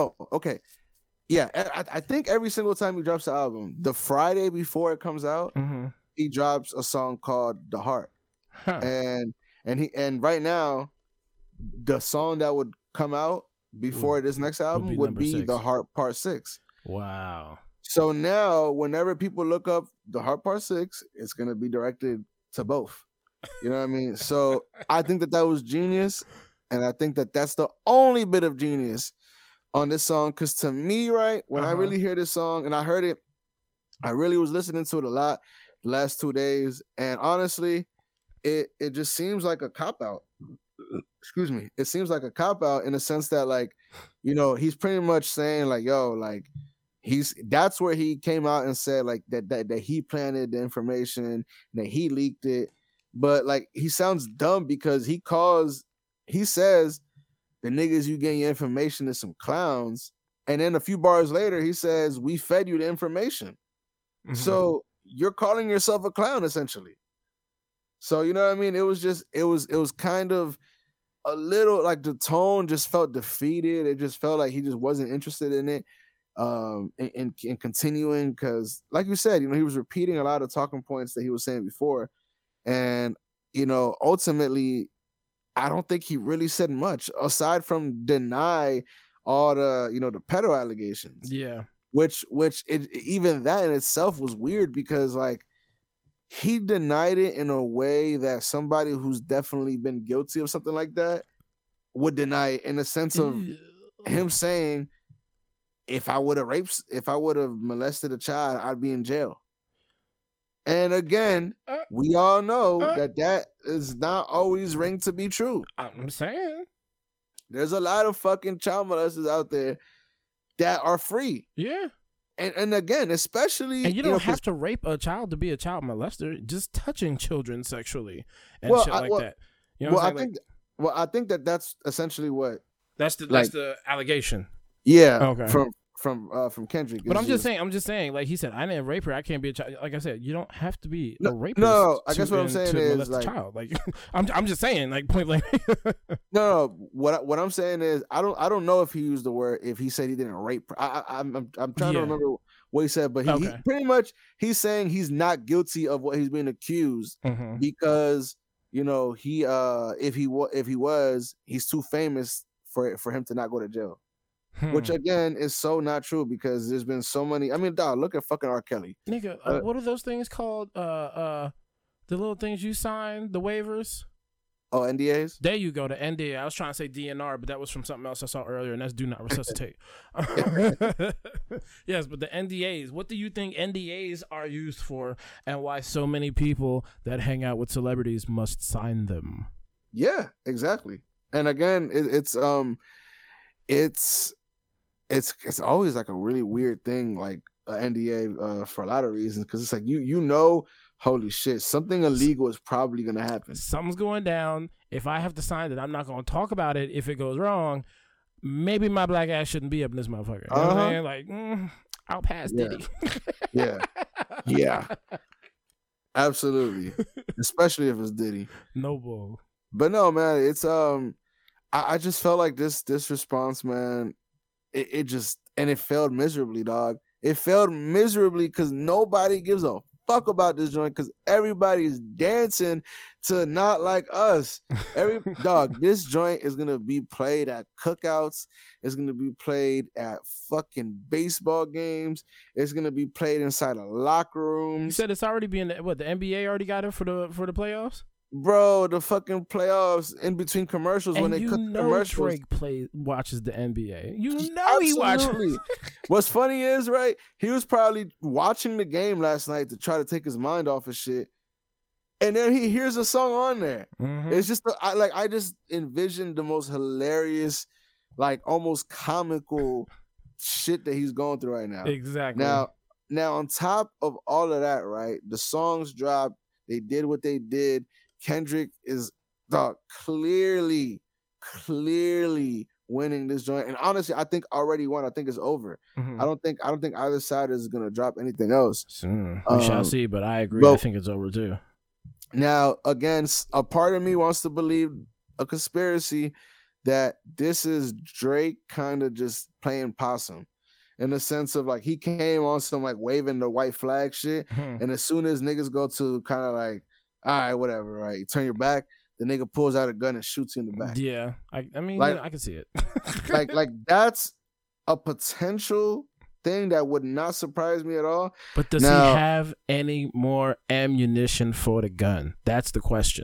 Speaker 3: think every single time he drops the album, the Friday before it comes out, he drops a song called The Heart, and right now, the song that would come out before this next album would be The Heart Part 6.
Speaker 2: Wow.
Speaker 3: So now, whenever people look up The Heart Part 6, it's gonna be directed to both. You know what I mean? So I think that was genius, and I think that that's the only bit of genius on this song. Because to me, right, when I really hear this song, and I heard it, I really was listening to it a lot the last 2 days, and honestly, it just seems like a cop-out. Excuse me. It seems like a cop-out in the sense that, like, you know, he's pretty much saying, like, yo, like, that's where he came out and said, like, that he planted the information, that he leaked it. But, like, he sounds dumb because he says the niggas you getting your information is some clowns. And then a few bars later, he says, we fed you the information. So you're calling yourself a clown, essentially. So, you know what I mean? It was kind of a little, like, the tone just felt defeated. It just felt like he just wasn't interested in it. In continuing, because, like you said, you know, he was repeating a lot of talking points that he was saying before. And, you know, ultimately, I don't think he really said much aside from deny all the, you know, the pedo allegations.
Speaker 2: Yeah.
Speaker 3: Which even that in itself was weird because, like, he denied it in a way that somebody who's definitely been guilty of something like that would deny it, in the sense of him saying, if I would have molested a child, I'd be in jail. And again, we all know that is not always ring to be true.
Speaker 2: I'm saying
Speaker 3: there's a lot of fucking child molesters out there that are free.
Speaker 2: Yeah.
Speaker 3: And again, especially,
Speaker 2: and you don't have to rape a child to be a child molester. Just touching children sexually and shit like that. You know what I'm saying?
Speaker 3: I think that's essentially what
Speaker 2: that's the allegation.
Speaker 3: Yeah.
Speaker 2: Okay.
Speaker 3: From Kendrick.
Speaker 2: But I'm just saying, like he said, I didn't rape her. I can't be a child. Like I said, you don't have to be a rapist.
Speaker 3: No, I guess what I'm saying is, like,
Speaker 2: a child. Like I'm just saying, like, point blank.
Speaker 3: No. What I'm saying is, I don't know if he used the word, if he said he didn't rape her. I'm trying to remember what he said, but he pretty much, he's saying he's not guilty of what he's being accused because, you know, he if he was, he's too famous for him to not go to jail. Which again is so not true because there's been so many. I mean, dog, look at fucking R. Kelly.
Speaker 2: Nigga, what are those things called? The little things you sign, the waivers.
Speaker 3: Oh, NDAs?
Speaker 2: There you go, the NDA. I was trying to say DNR, but that was from something else I saw earlier, and that's do not resuscitate. Yes, but the NDAs. What do you think NDAs are used for, and why so many people that hang out with celebrities must sign them?
Speaker 3: Yeah, exactly. And again, it's always like a really weird thing, like an NDA for a lot of reasons, because it's like you know, holy shit, something illegal is probably gonna happen.
Speaker 2: Something's going down. If I have to sign it, I'm not gonna talk about it. If it goes wrong, maybe my black ass shouldn't be up in this motherfucker. You know what I'm saying? Like, I'll pass Diddy.
Speaker 3: Yeah. Absolutely. Especially if it's Diddy.
Speaker 2: No bull.
Speaker 3: But no, man, it's I just felt like this response, man, it just, and it failed miserably, dog. It failed miserably because nobody gives a fuck about this joint, because everybody's dancing to Not Like Us. Dog, this joint is gonna be played at cookouts. It's gonna be played at fucking baseball games. It's gonna be played inside of locker rooms.
Speaker 2: You said it's already being, what, the NBA already got it for the playoffs?
Speaker 3: Bro, the fucking playoffs in between commercials,
Speaker 2: and
Speaker 3: when they cut the commercials.
Speaker 2: Drake watches the NBA. You know
Speaker 3: Absolutely.
Speaker 2: He watches.
Speaker 3: What's funny is, right, he was probably watching the game last night to try to take his mind off of shit, and then he hears a song on there.
Speaker 2: Mm-hmm.
Speaker 3: It's just I just envisioned the most hilarious, like almost comical shit that he's going through right now.
Speaker 2: Exactly.
Speaker 3: Now on top of all of that, right, the songs dropped. They did what they did. Kendrick is clearly winning this joint, and honestly, I think already won. I think it's over.
Speaker 2: Mm-hmm.
Speaker 3: I don't think either side is gonna drop anything else.
Speaker 2: Soon. We shall see, but I agree. I think it's over too.
Speaker 3: Now, again, a part of me wants to believe a conspiracy that this is Drake kind of just playing possum, in the sense of like he came on some like waving the white flag shit, and as soon as niggas go to kind of like, all right, whatever, right, you turn your back, the nigga pulls out a gun and shoots you in the back.
Speaker 2: Yeah, I mean,
Speaker 3: like,
Speaker 2: I can see it.
Speaker 3: like that's a potential thing that would not surprise me at all.
Speaker 2: But does he have any more ammunition for the gun? That's the question.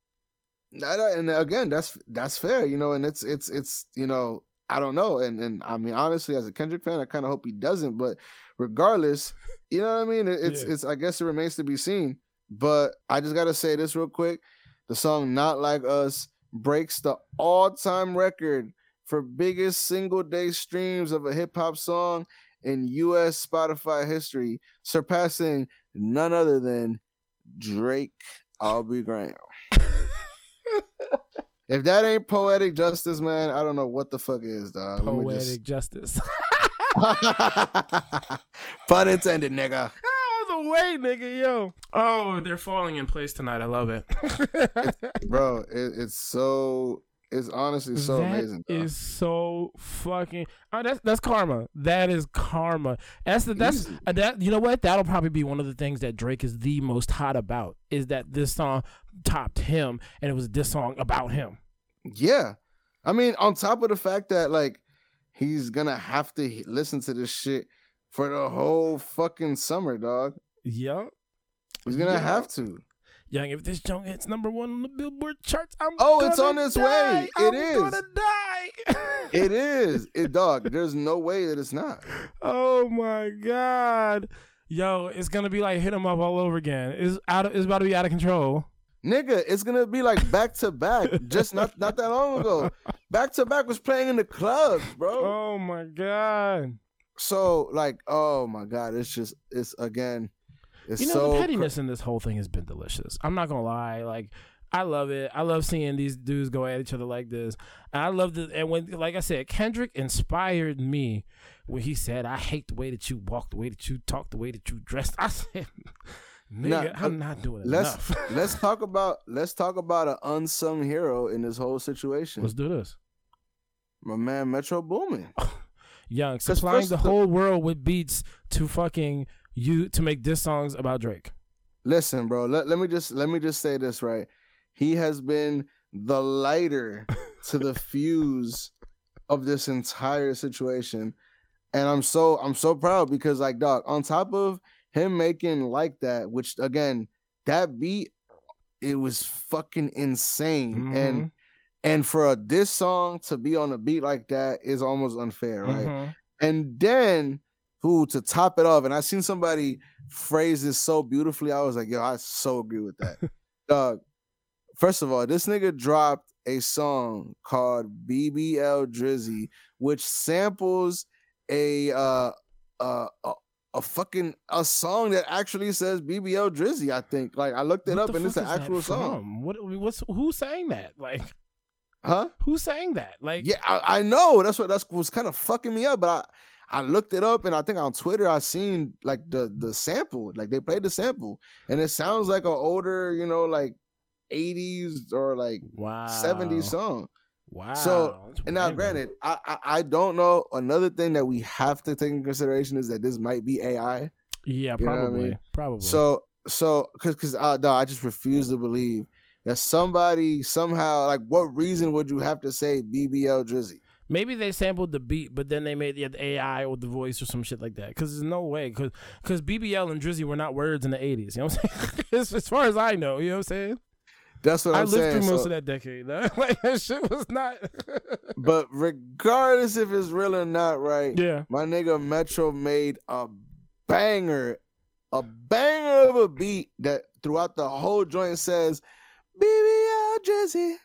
Speaker 3: And again, that's fair, you know, and it's you know, I don't know, and I mean, honestly, as a Kendrick fan, I kind of hope he doesn't. But regardless, you know what I mean. It's I guess it remains to be seen. But I just gotta say this real quick: the song "Not Like Us" breaks the all-time record for biggest single-day streams of a hip-hop song in U.S. Spotify history, surpassing none other than Drake Aubrey Graham. If that ain't poetic justice, man, I don't know what the fuck is, dog.
Speaker 2: Poetic justice.
Speaker 3: Pun intended, nigga.
Speaker 2: Oh, the way, nigga, yo. Oh, they're falling in place tonight. I love it.
Speaker 3: Bro, it's honestly so amazing.
Speaker 2: That is so fucking. Oh, that's karma. That is karma. That's you know what? That'll probably be one of the things that Drake is the most hot about, is that this song topped him, and it was this song about him.
Speaker 3: Yeah, I mean, on top of the fact that like he's gonna have to listen to this shit for the whole fucking summer, dog.
Speaker 2: Yeah,
Speaker 3: he's gonna have to.
Speaker 2: Young, if this joint hits number 1 on the Billboard charts,
Speaker 3: it's on its way. I'm
Speaker 2: gonna die.
Speaker 3: It is. Dog. There's no way that it's not.
Speaker 2: Oh my god, yo, it's gonna be like Hit 'Em Up all over again. It's about to be out of control.
Speaker 3: Nigga, it's gonna be like back to back. Just not that long ago. Back to back was playing in the clubs, bro.
Speaker 2: Oh my god.
Speaker 3: So like, oh my god, again. It's
Speaker 2: the pettiness in this whole thing has been delicious. I'm not gonna lie, like I love it. I love seeing these dudes go at each other like this. And I love it. And when, like I said, Kendrick inspired me when he said, "I hate the way that you walk, the way that you talk, the way that you dress." I said, "Nigga, I'm not doing enough."
Speaker 3: Let's talk about an unsung hero in this whole situation.
Speaker 2: Let's do this.
Speaker 3: My man, Metro Boomin.
Speaker 2: Young, supplying the whole world with beats to fucking you to make diss songs about Drake.
Speaker 3: Listen, bro. Let me just say this, right. He has been the lighter to the fuse of this entire situation, and I'm so proud because, like, dog, on top of him making Like That, which again, that beat, it was fucking insane,
Speaker 2: mm-hmm.
Speaker 3: and for a diss song to be on a beat like that is almost unfair, right?
Speaker 2: Mm-hmm.
Speaker 3: And then to top it off, and I seen somebody phrase this so beautifully, I was like, yo, I so agree with that. Dog, first of all, this nigga dropped a song called BBL Drizzy, which samples a a song that actually says BBL Drizzy. I think. Like I looked it up and it's an actual song.
Speaker 2: Who's saying that? Like,
Speaker 3: huh?
Speaker 2: Who's saying that? Like,
Speaker 3: yeah, I know. That's was kind of fucking me up. But I looked it up and I think on Twitter I seen like the sample. Like they played the sample and it sounds like an older, like 80s or like 70s song.
Speaker 2: Wow.
Speaker 3: So, and now granted, I don't know. Another thing that we have to take in consideration is that this might be AI.
Speaker 2: Yeah, probably. Probably.
Speaker 3: So, because I just refuse to believe that somebody somehow, like, what reason would you have to say BBL Drizzy?
Speaker 2: Maybe they sampled the beat, but then they made the AI with the voice or some shit like that. Because there's no way. Because BBL and Drizzy were not words in the 80s. You know what I'm saying? As far as I know. You know what I'm saying?
Speaker 3: That's what I'm saying.
Speaker 2: I lived through most of that decade. Like, that shit was not.
Speaker 3: But regardless if it's real or not, right?
Speaker 2: Yeah.
Speaker 3: My nigga Metro made a banger of a beat that throughout the whole joint says, BBL Drizzy,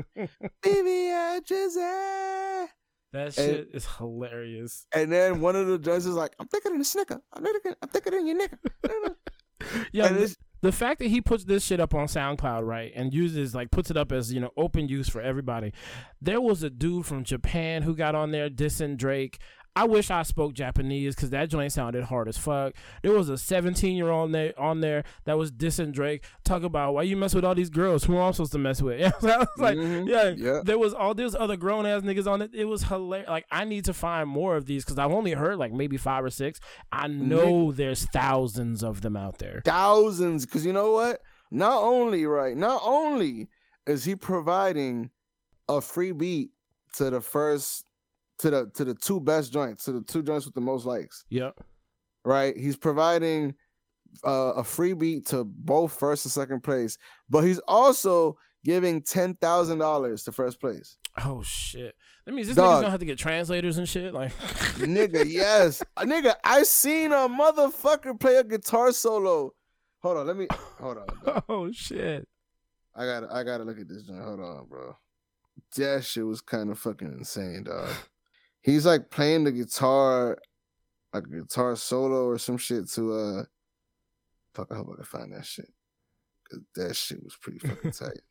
Speaker 3: BBL Drizzy.
Speaker 2: That shit is hilarious.
Speaker 3: And then one of the joints is like, I'm thicker than a snicker. I'm thicker than your nigga.
Speaker 2: Yeah. The fact that he puts this shit up on SoundCloud, right, and puts it up as, open use for everybody. There was a dude from Japan who got on there dissing Drake. I wish I spoke Japanese because that joint sounded hard as fuck. There was a 17-year-old on there that was dissing Drake, talk about why you mess with all these girls. Who am I supposed to mess with? I was like, there was all these other grown ass niggas on it. It was hilarious. Like, I need to find more of these because I've only heard like maybe 5 or 6. I know there's thousands of them out there.
Speaker 3: Thousands, because you know what? Not only is he providing a free beat to the first. To the 2 best joints, to the 2 joints with the most likes.
Speaker 2: Yep.
Speaker 3: Right? He's providing a free beat to both first and second place, but he's also giving $10,000 to first place.
Speaker 2: Oh shit! That means this nigga's gonna have to get translators and shit. Like,
Speaker 3: nigga, yes, nigga. I seen a motherfucker play a guitar solo. Hold on. Dog.
Speaker 2: Oh shit!
Speaker 3: I gotta look at this joint. Hold on, bro. That shit was kind of fucking insane, dog. He's like playing the guitar, like a guitar solo or some shit to fuck, I hope I can find that shit. Cause that shit was pretty fucking tight.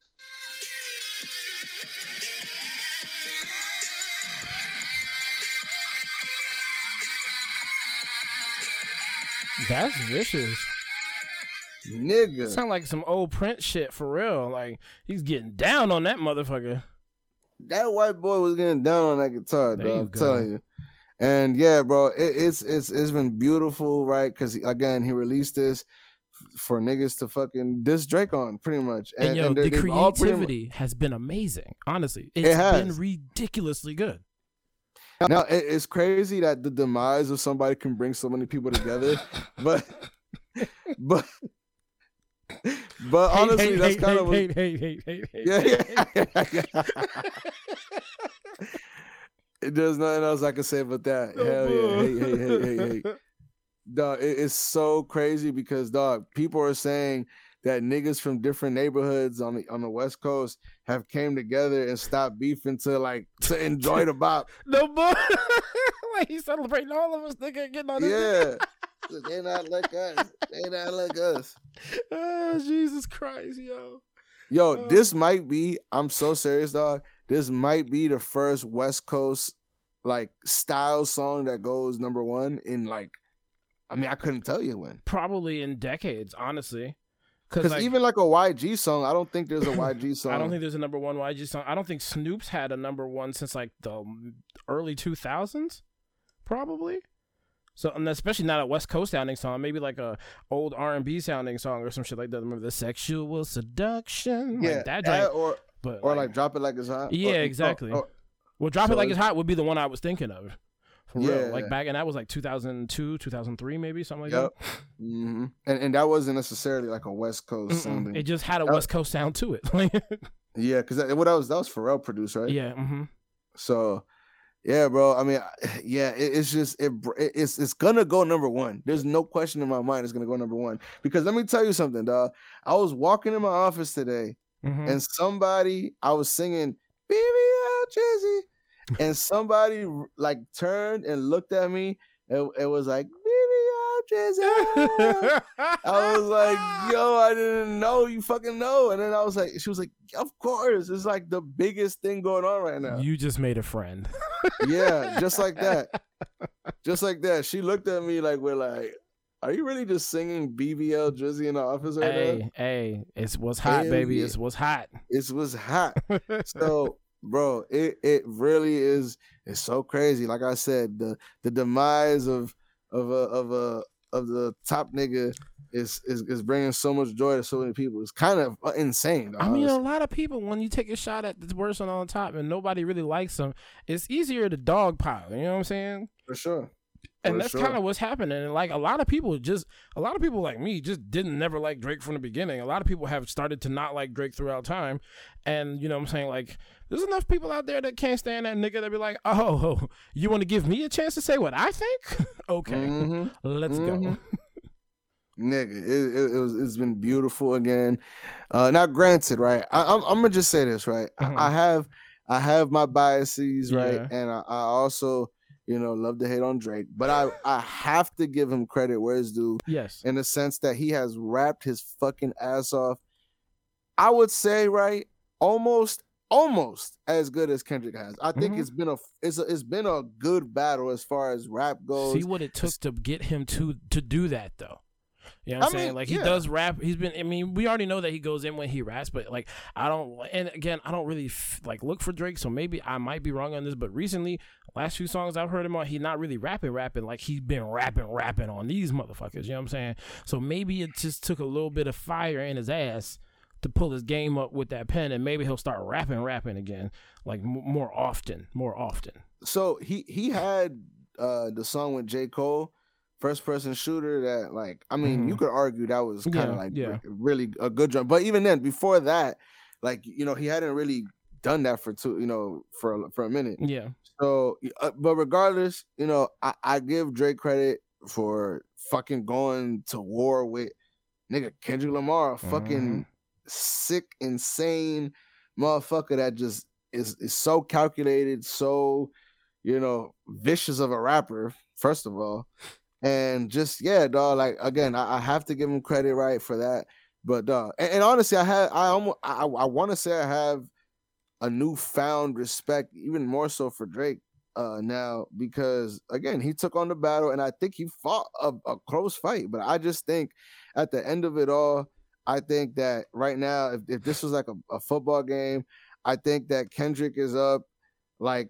Speaker 2: That's vicious.
Speaker 3: Nigga.
Speaker 2: Sound like some old Prince shit for real. Like, he's getting down on that motherfucker.
Speaker 3: That white boy was getting down on that guitar, dog. I'm telling you. And yeah, bro, it's been beautiful, right? Because again, he released this for niggas to fucking diss Drake on, pretty much.
Speaker 2: And the creativity has been amazing. Honestly, it's been ridiculously good.
Speaker 3: Now it's crazy that the demise of somebody can bring so many people together, but honestly, that's kind of yeah. There's nothing else I can say about that. Hell yeah, hey. Dog, it's so crazy because dog, people are saying that niggas from different neighborhoods on the West Coast have came together and stopped beefing to enjoy the bop.
Speaker 2: No boy, like he's celebrating all of us, nigga, getting on this.
Speaker 3: Yeah, they not like us.
Speaker 2: Oh, Jesus Christ, yo.
Speaker 3: This might be. I'm so serious, dog. This might be the first West Coast style song that goes number 1 in I couldn't tell you when.
Speaker 2: Probably in decades, honestly.
Speaker 3: Because even a YG song, I don't think there's a YG song.
Speaker 2: I don't think there's a number 1 YG song. I don't think Snoop's had a number 1 since the early 2000s, probably. So, and especially not a West Coast sounding song, maybe a old R&B sounding song or some shit like that. Remember the Sexual Seduction?
Speaker 3: Yeah,
Speaker 2: that
Speaker 3: or Drop It Like It's Hot.
Speaker 2: Yeah, exactly. Well, Drop It Like It's Hot would be the one I was thinking of. For real. Back, and that was 2002, 2003, maybe, something like that.
Speaker 3: Mm-hmm. And that wasn't necessarily a West Coast sounding.
Speaker 2: It just had a West Coast sound to it.
Speaker 3: Yeah, because that was Pharrell produced, right?
Speaker 2: Yeah. Mm-hmm.
Speaker 3: So, yeah, bro. I mean, yeah, it's gonna go number 1. There's no question in my mind it's gonna go number 1. Because let me tell you something, dog. I was walking in my office today, and I was singing BBL Drizzy. And somebody turned and looked at me and it was like, BBL Drizzy. I was like, yo, I didn't know. You fucking know. And then I was like, she was like, of course. It's like the biggest thing going on right now.
Speaker 2: You just made a friend.
Speaker 3: Yeah, just like that. Just like that. She looked at me like, we're like, are you really just singing BBL Drizzy in the office right now?
Speaker 2: Hey, it was hot, baby. It was hot.
Speaker 3: It was hot. So, bro, it really is. It's so crazy. Like I said, the demise of the top nigga is bringing so much joy to so many people. It's kind of insane.
Speaker 2: I mean, a lot of people, when you take a shot at the person on top and nobody really likes them, it's easier to dogpile. You know what I'm saying?
Speaker 3: For sure.
Speaker 2: And that's kind of what's happening. And like a lot of people like me just didn't never like Drake from the beginning. A lot of people have started to not like Drake throughout time. And you know what I'm saying? Like there's enough people out there that can't stand that nigga that be like, oh, you want to give me a chance to say what I think? Okay, let's go.
Speaker 3: Nigga, it's been beautiful again. Now granted, right? I'm gonna just say this, right? I have my biases, right? And I also, you know, love to hate on Drake, but I have to give him credit where it's due.
Speaker 2: Yes.
Speaker 3: In the sense that he has rapped his fucking ass off. I would say, right, almost as good as Kendrick has. I think it's been a good battle as far as rap goes.
Speaker 2: See what it took to get him to do that though. You know what I'm saying? Like, he does rap. We already know that he goes in when he raps, but like, I don't really look for Drake, so maybe I might be wrong on this, but recently, last few songs I've heard him on, he's not really rapping, like he's been rapping on these motherfuckers, you know what I'm saying? So maybe it just took a little bit of fire in his ass to pull his game up with that pen, and maybe he'll start rapping again, like more often.
Speaker 3: So he had the song with J. Cole, First Person Shooter, that like, I mean, you could argue that was kind of really a good drum, but even then, before that, like, you know, he hadn't really done that for a minute.
Speaker 2: Yeah.
Speaker 3: So, but regardless, you know, I give Drake credit for fucking going to war with nigga Kendrick Lamar, fucking sick, insane motherfucker that just is so calculated, so, you know, vicious of a rapper, first of all. And just, yeah, dog, like, again, I have to give him credit, right, for that. But, dog, and honestly, I want to say I have a newfound respect, even more so for Drake now, because, again, he took on the battle, and I think he fought a close fight. But I just think at the end of it all, I think that right now, if this was like a football game, I think that Kendrick is up like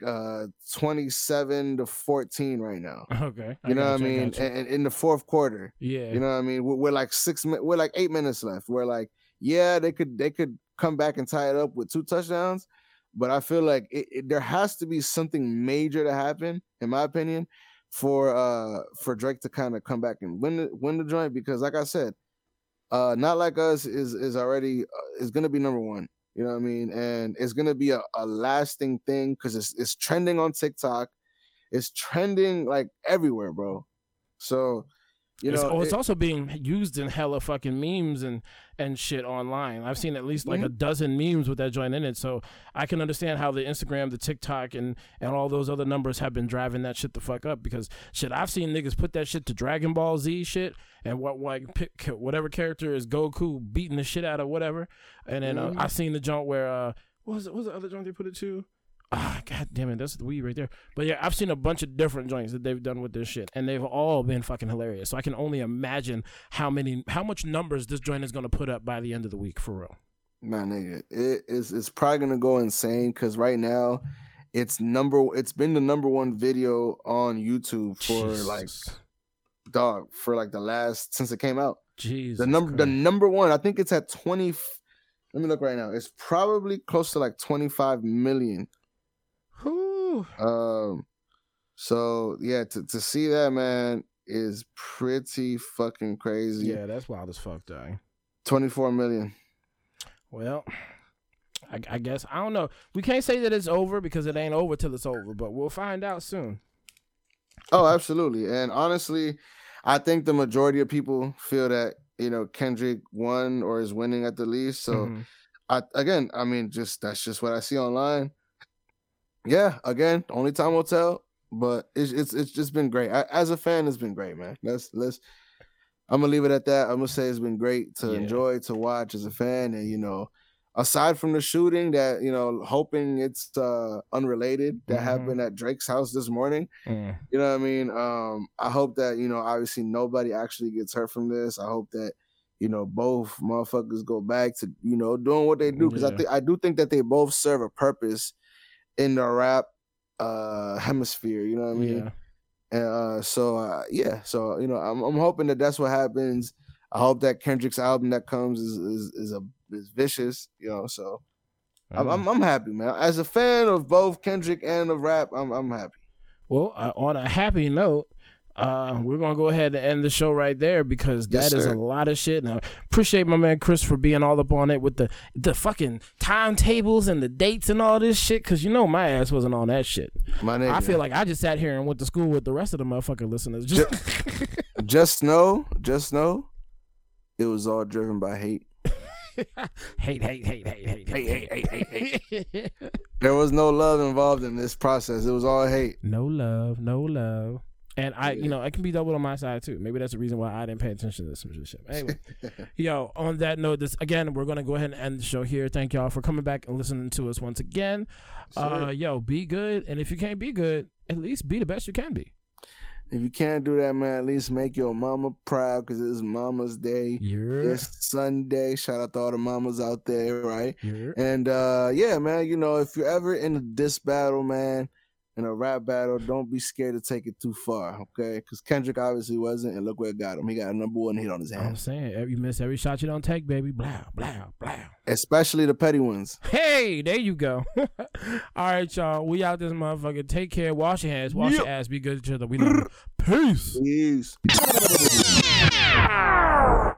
Speaker 3: 27-14 right now.
Speaker 2: Okay.
Speaker 3: You know what I mean? And in the fourth quarter.
Speaker 2: Yeah.
Speaker 3: You know what I mean? We're like 8 minutes left. We're like, yeah, they could come back and tie it up with 2 touchdowns. But I feel like there has to be something major to happen, in my opinion, for Drake to kind of come back and win the joint, because like I said, Not Like Us is already is gonna be number 1. You know what I mean? And it's going to be a lasting thing, because it's trending on TikTok. It's trending like everywhere, bro. So, you know.
Speaker 2: It's also being used in hella fucking memes and shit online. I've seen at least like a dozen memes with that joint in it. So I can understand how the Instagram, the TikTok, and all those other numbers have been driving that shit the fuck up, because shit, I've seen niggas put that shit to Dragon Ball Z shit, and pick whatever character is Goku beating the shit out of whatever. And then I seen the joint where what was the other joint they put it to? God damn it, that's the weed right there. But yeah, I've seen a bunch of different joints that they've done with this shit, and they've all been fucking hilarious. So I can only imagine how much numbers this joint is gonna put up by the end of the week, for real.
Speaker 3: Man, nigga, it's probably gonna go insane, because right now it's been the number 1 video on YouTube for since it came out.
Speaker 2: Jesus,
Speaker 3: the number 1, I think it's at 20. Let me look right now. It's probably close to like 25 million.
Speaker 2: Whew.
Speaker 3: So yeah, to see that, man, is pretty fucking crazy.
Speaker 2: Yeah, that's wild as fuck, dog.
Speaker 3: 24 million.
Speaker 2: Well, I guess, I don't know. We can't say that it's over, because it ain't over till it's over, but we'll find out soon.
Speaker 3: Oh, absolutely. And honestly, I think the majority of people feel that, you know, Kendrick won or is winning at the least. So that's just what I see online. Yeah, again, only time will tell, but it's just been great. As a fan, it's been great, man. Let's I'm gonna leave it at that. I'm gonna say it's been great to enjoy, to watch as a fan, and aside from the shooting that hoping it's unrelated that happened at Drake's house this morning. You know what I mean? I hope that obviously nobody actually gets hurt from this. I hope that both motherfuckers go back to doing what they do, because I do think that they both serve a purpose in the rap hemisphere. You know what I mean? And so I'm hoping that that's what happens. I hope that Kendrick's album that comes is vicious. So I'm happy, man. As a fan of both Kendrick and of rap, I'm happy.
Speaker 2: Well, on a happy note, we're gonna go ahead and end the show right there, because that is a lot of shit. And I appreciate my man Chris for being all up on it with the fucking timetables and the dates and all this shit, because my ass wasn't on that shit. I feel like I just sat here and went to school with the rest of the motherfucking listeners.
Speaker 3: Just know, it was all driven by hate.
Speaker 2: hate.
Speaker 3: There was no love involved in this process. It was all hate.
Speaker 2: No love. And I can be doubled on my side too. Maybe that's the reason why I didn't pay attention to this shit. Anyway, on that note, we're gonna go ahead and end the show here. Thank y'all for coming back and listening to us once again. Be good, and if you can't be good, at least be the best you can be.
Speaker 3: If you can't do that, man, at least make your mama proud, because it's Mama's Day. It's Sunday. Shout out to all the mamas out there, right? And man, if you're ever in a diss battle, man, in a rap battle, don't be scared to take it too far, okay? Because Kendrick obviously wasn't, and look where it got him. He got a #1 hit on his hands.
Speaker 2: I'm saying, you miss every shot you don't take, baby. Blah, blah, blah.
Speaker 3: Especially the petty ones.
Speaker 2: Hey, there you go. All right, y'all. We out this motherfucker. Take care. Wash your hands. Wash your ass. Be good to each other. We love you. Peace.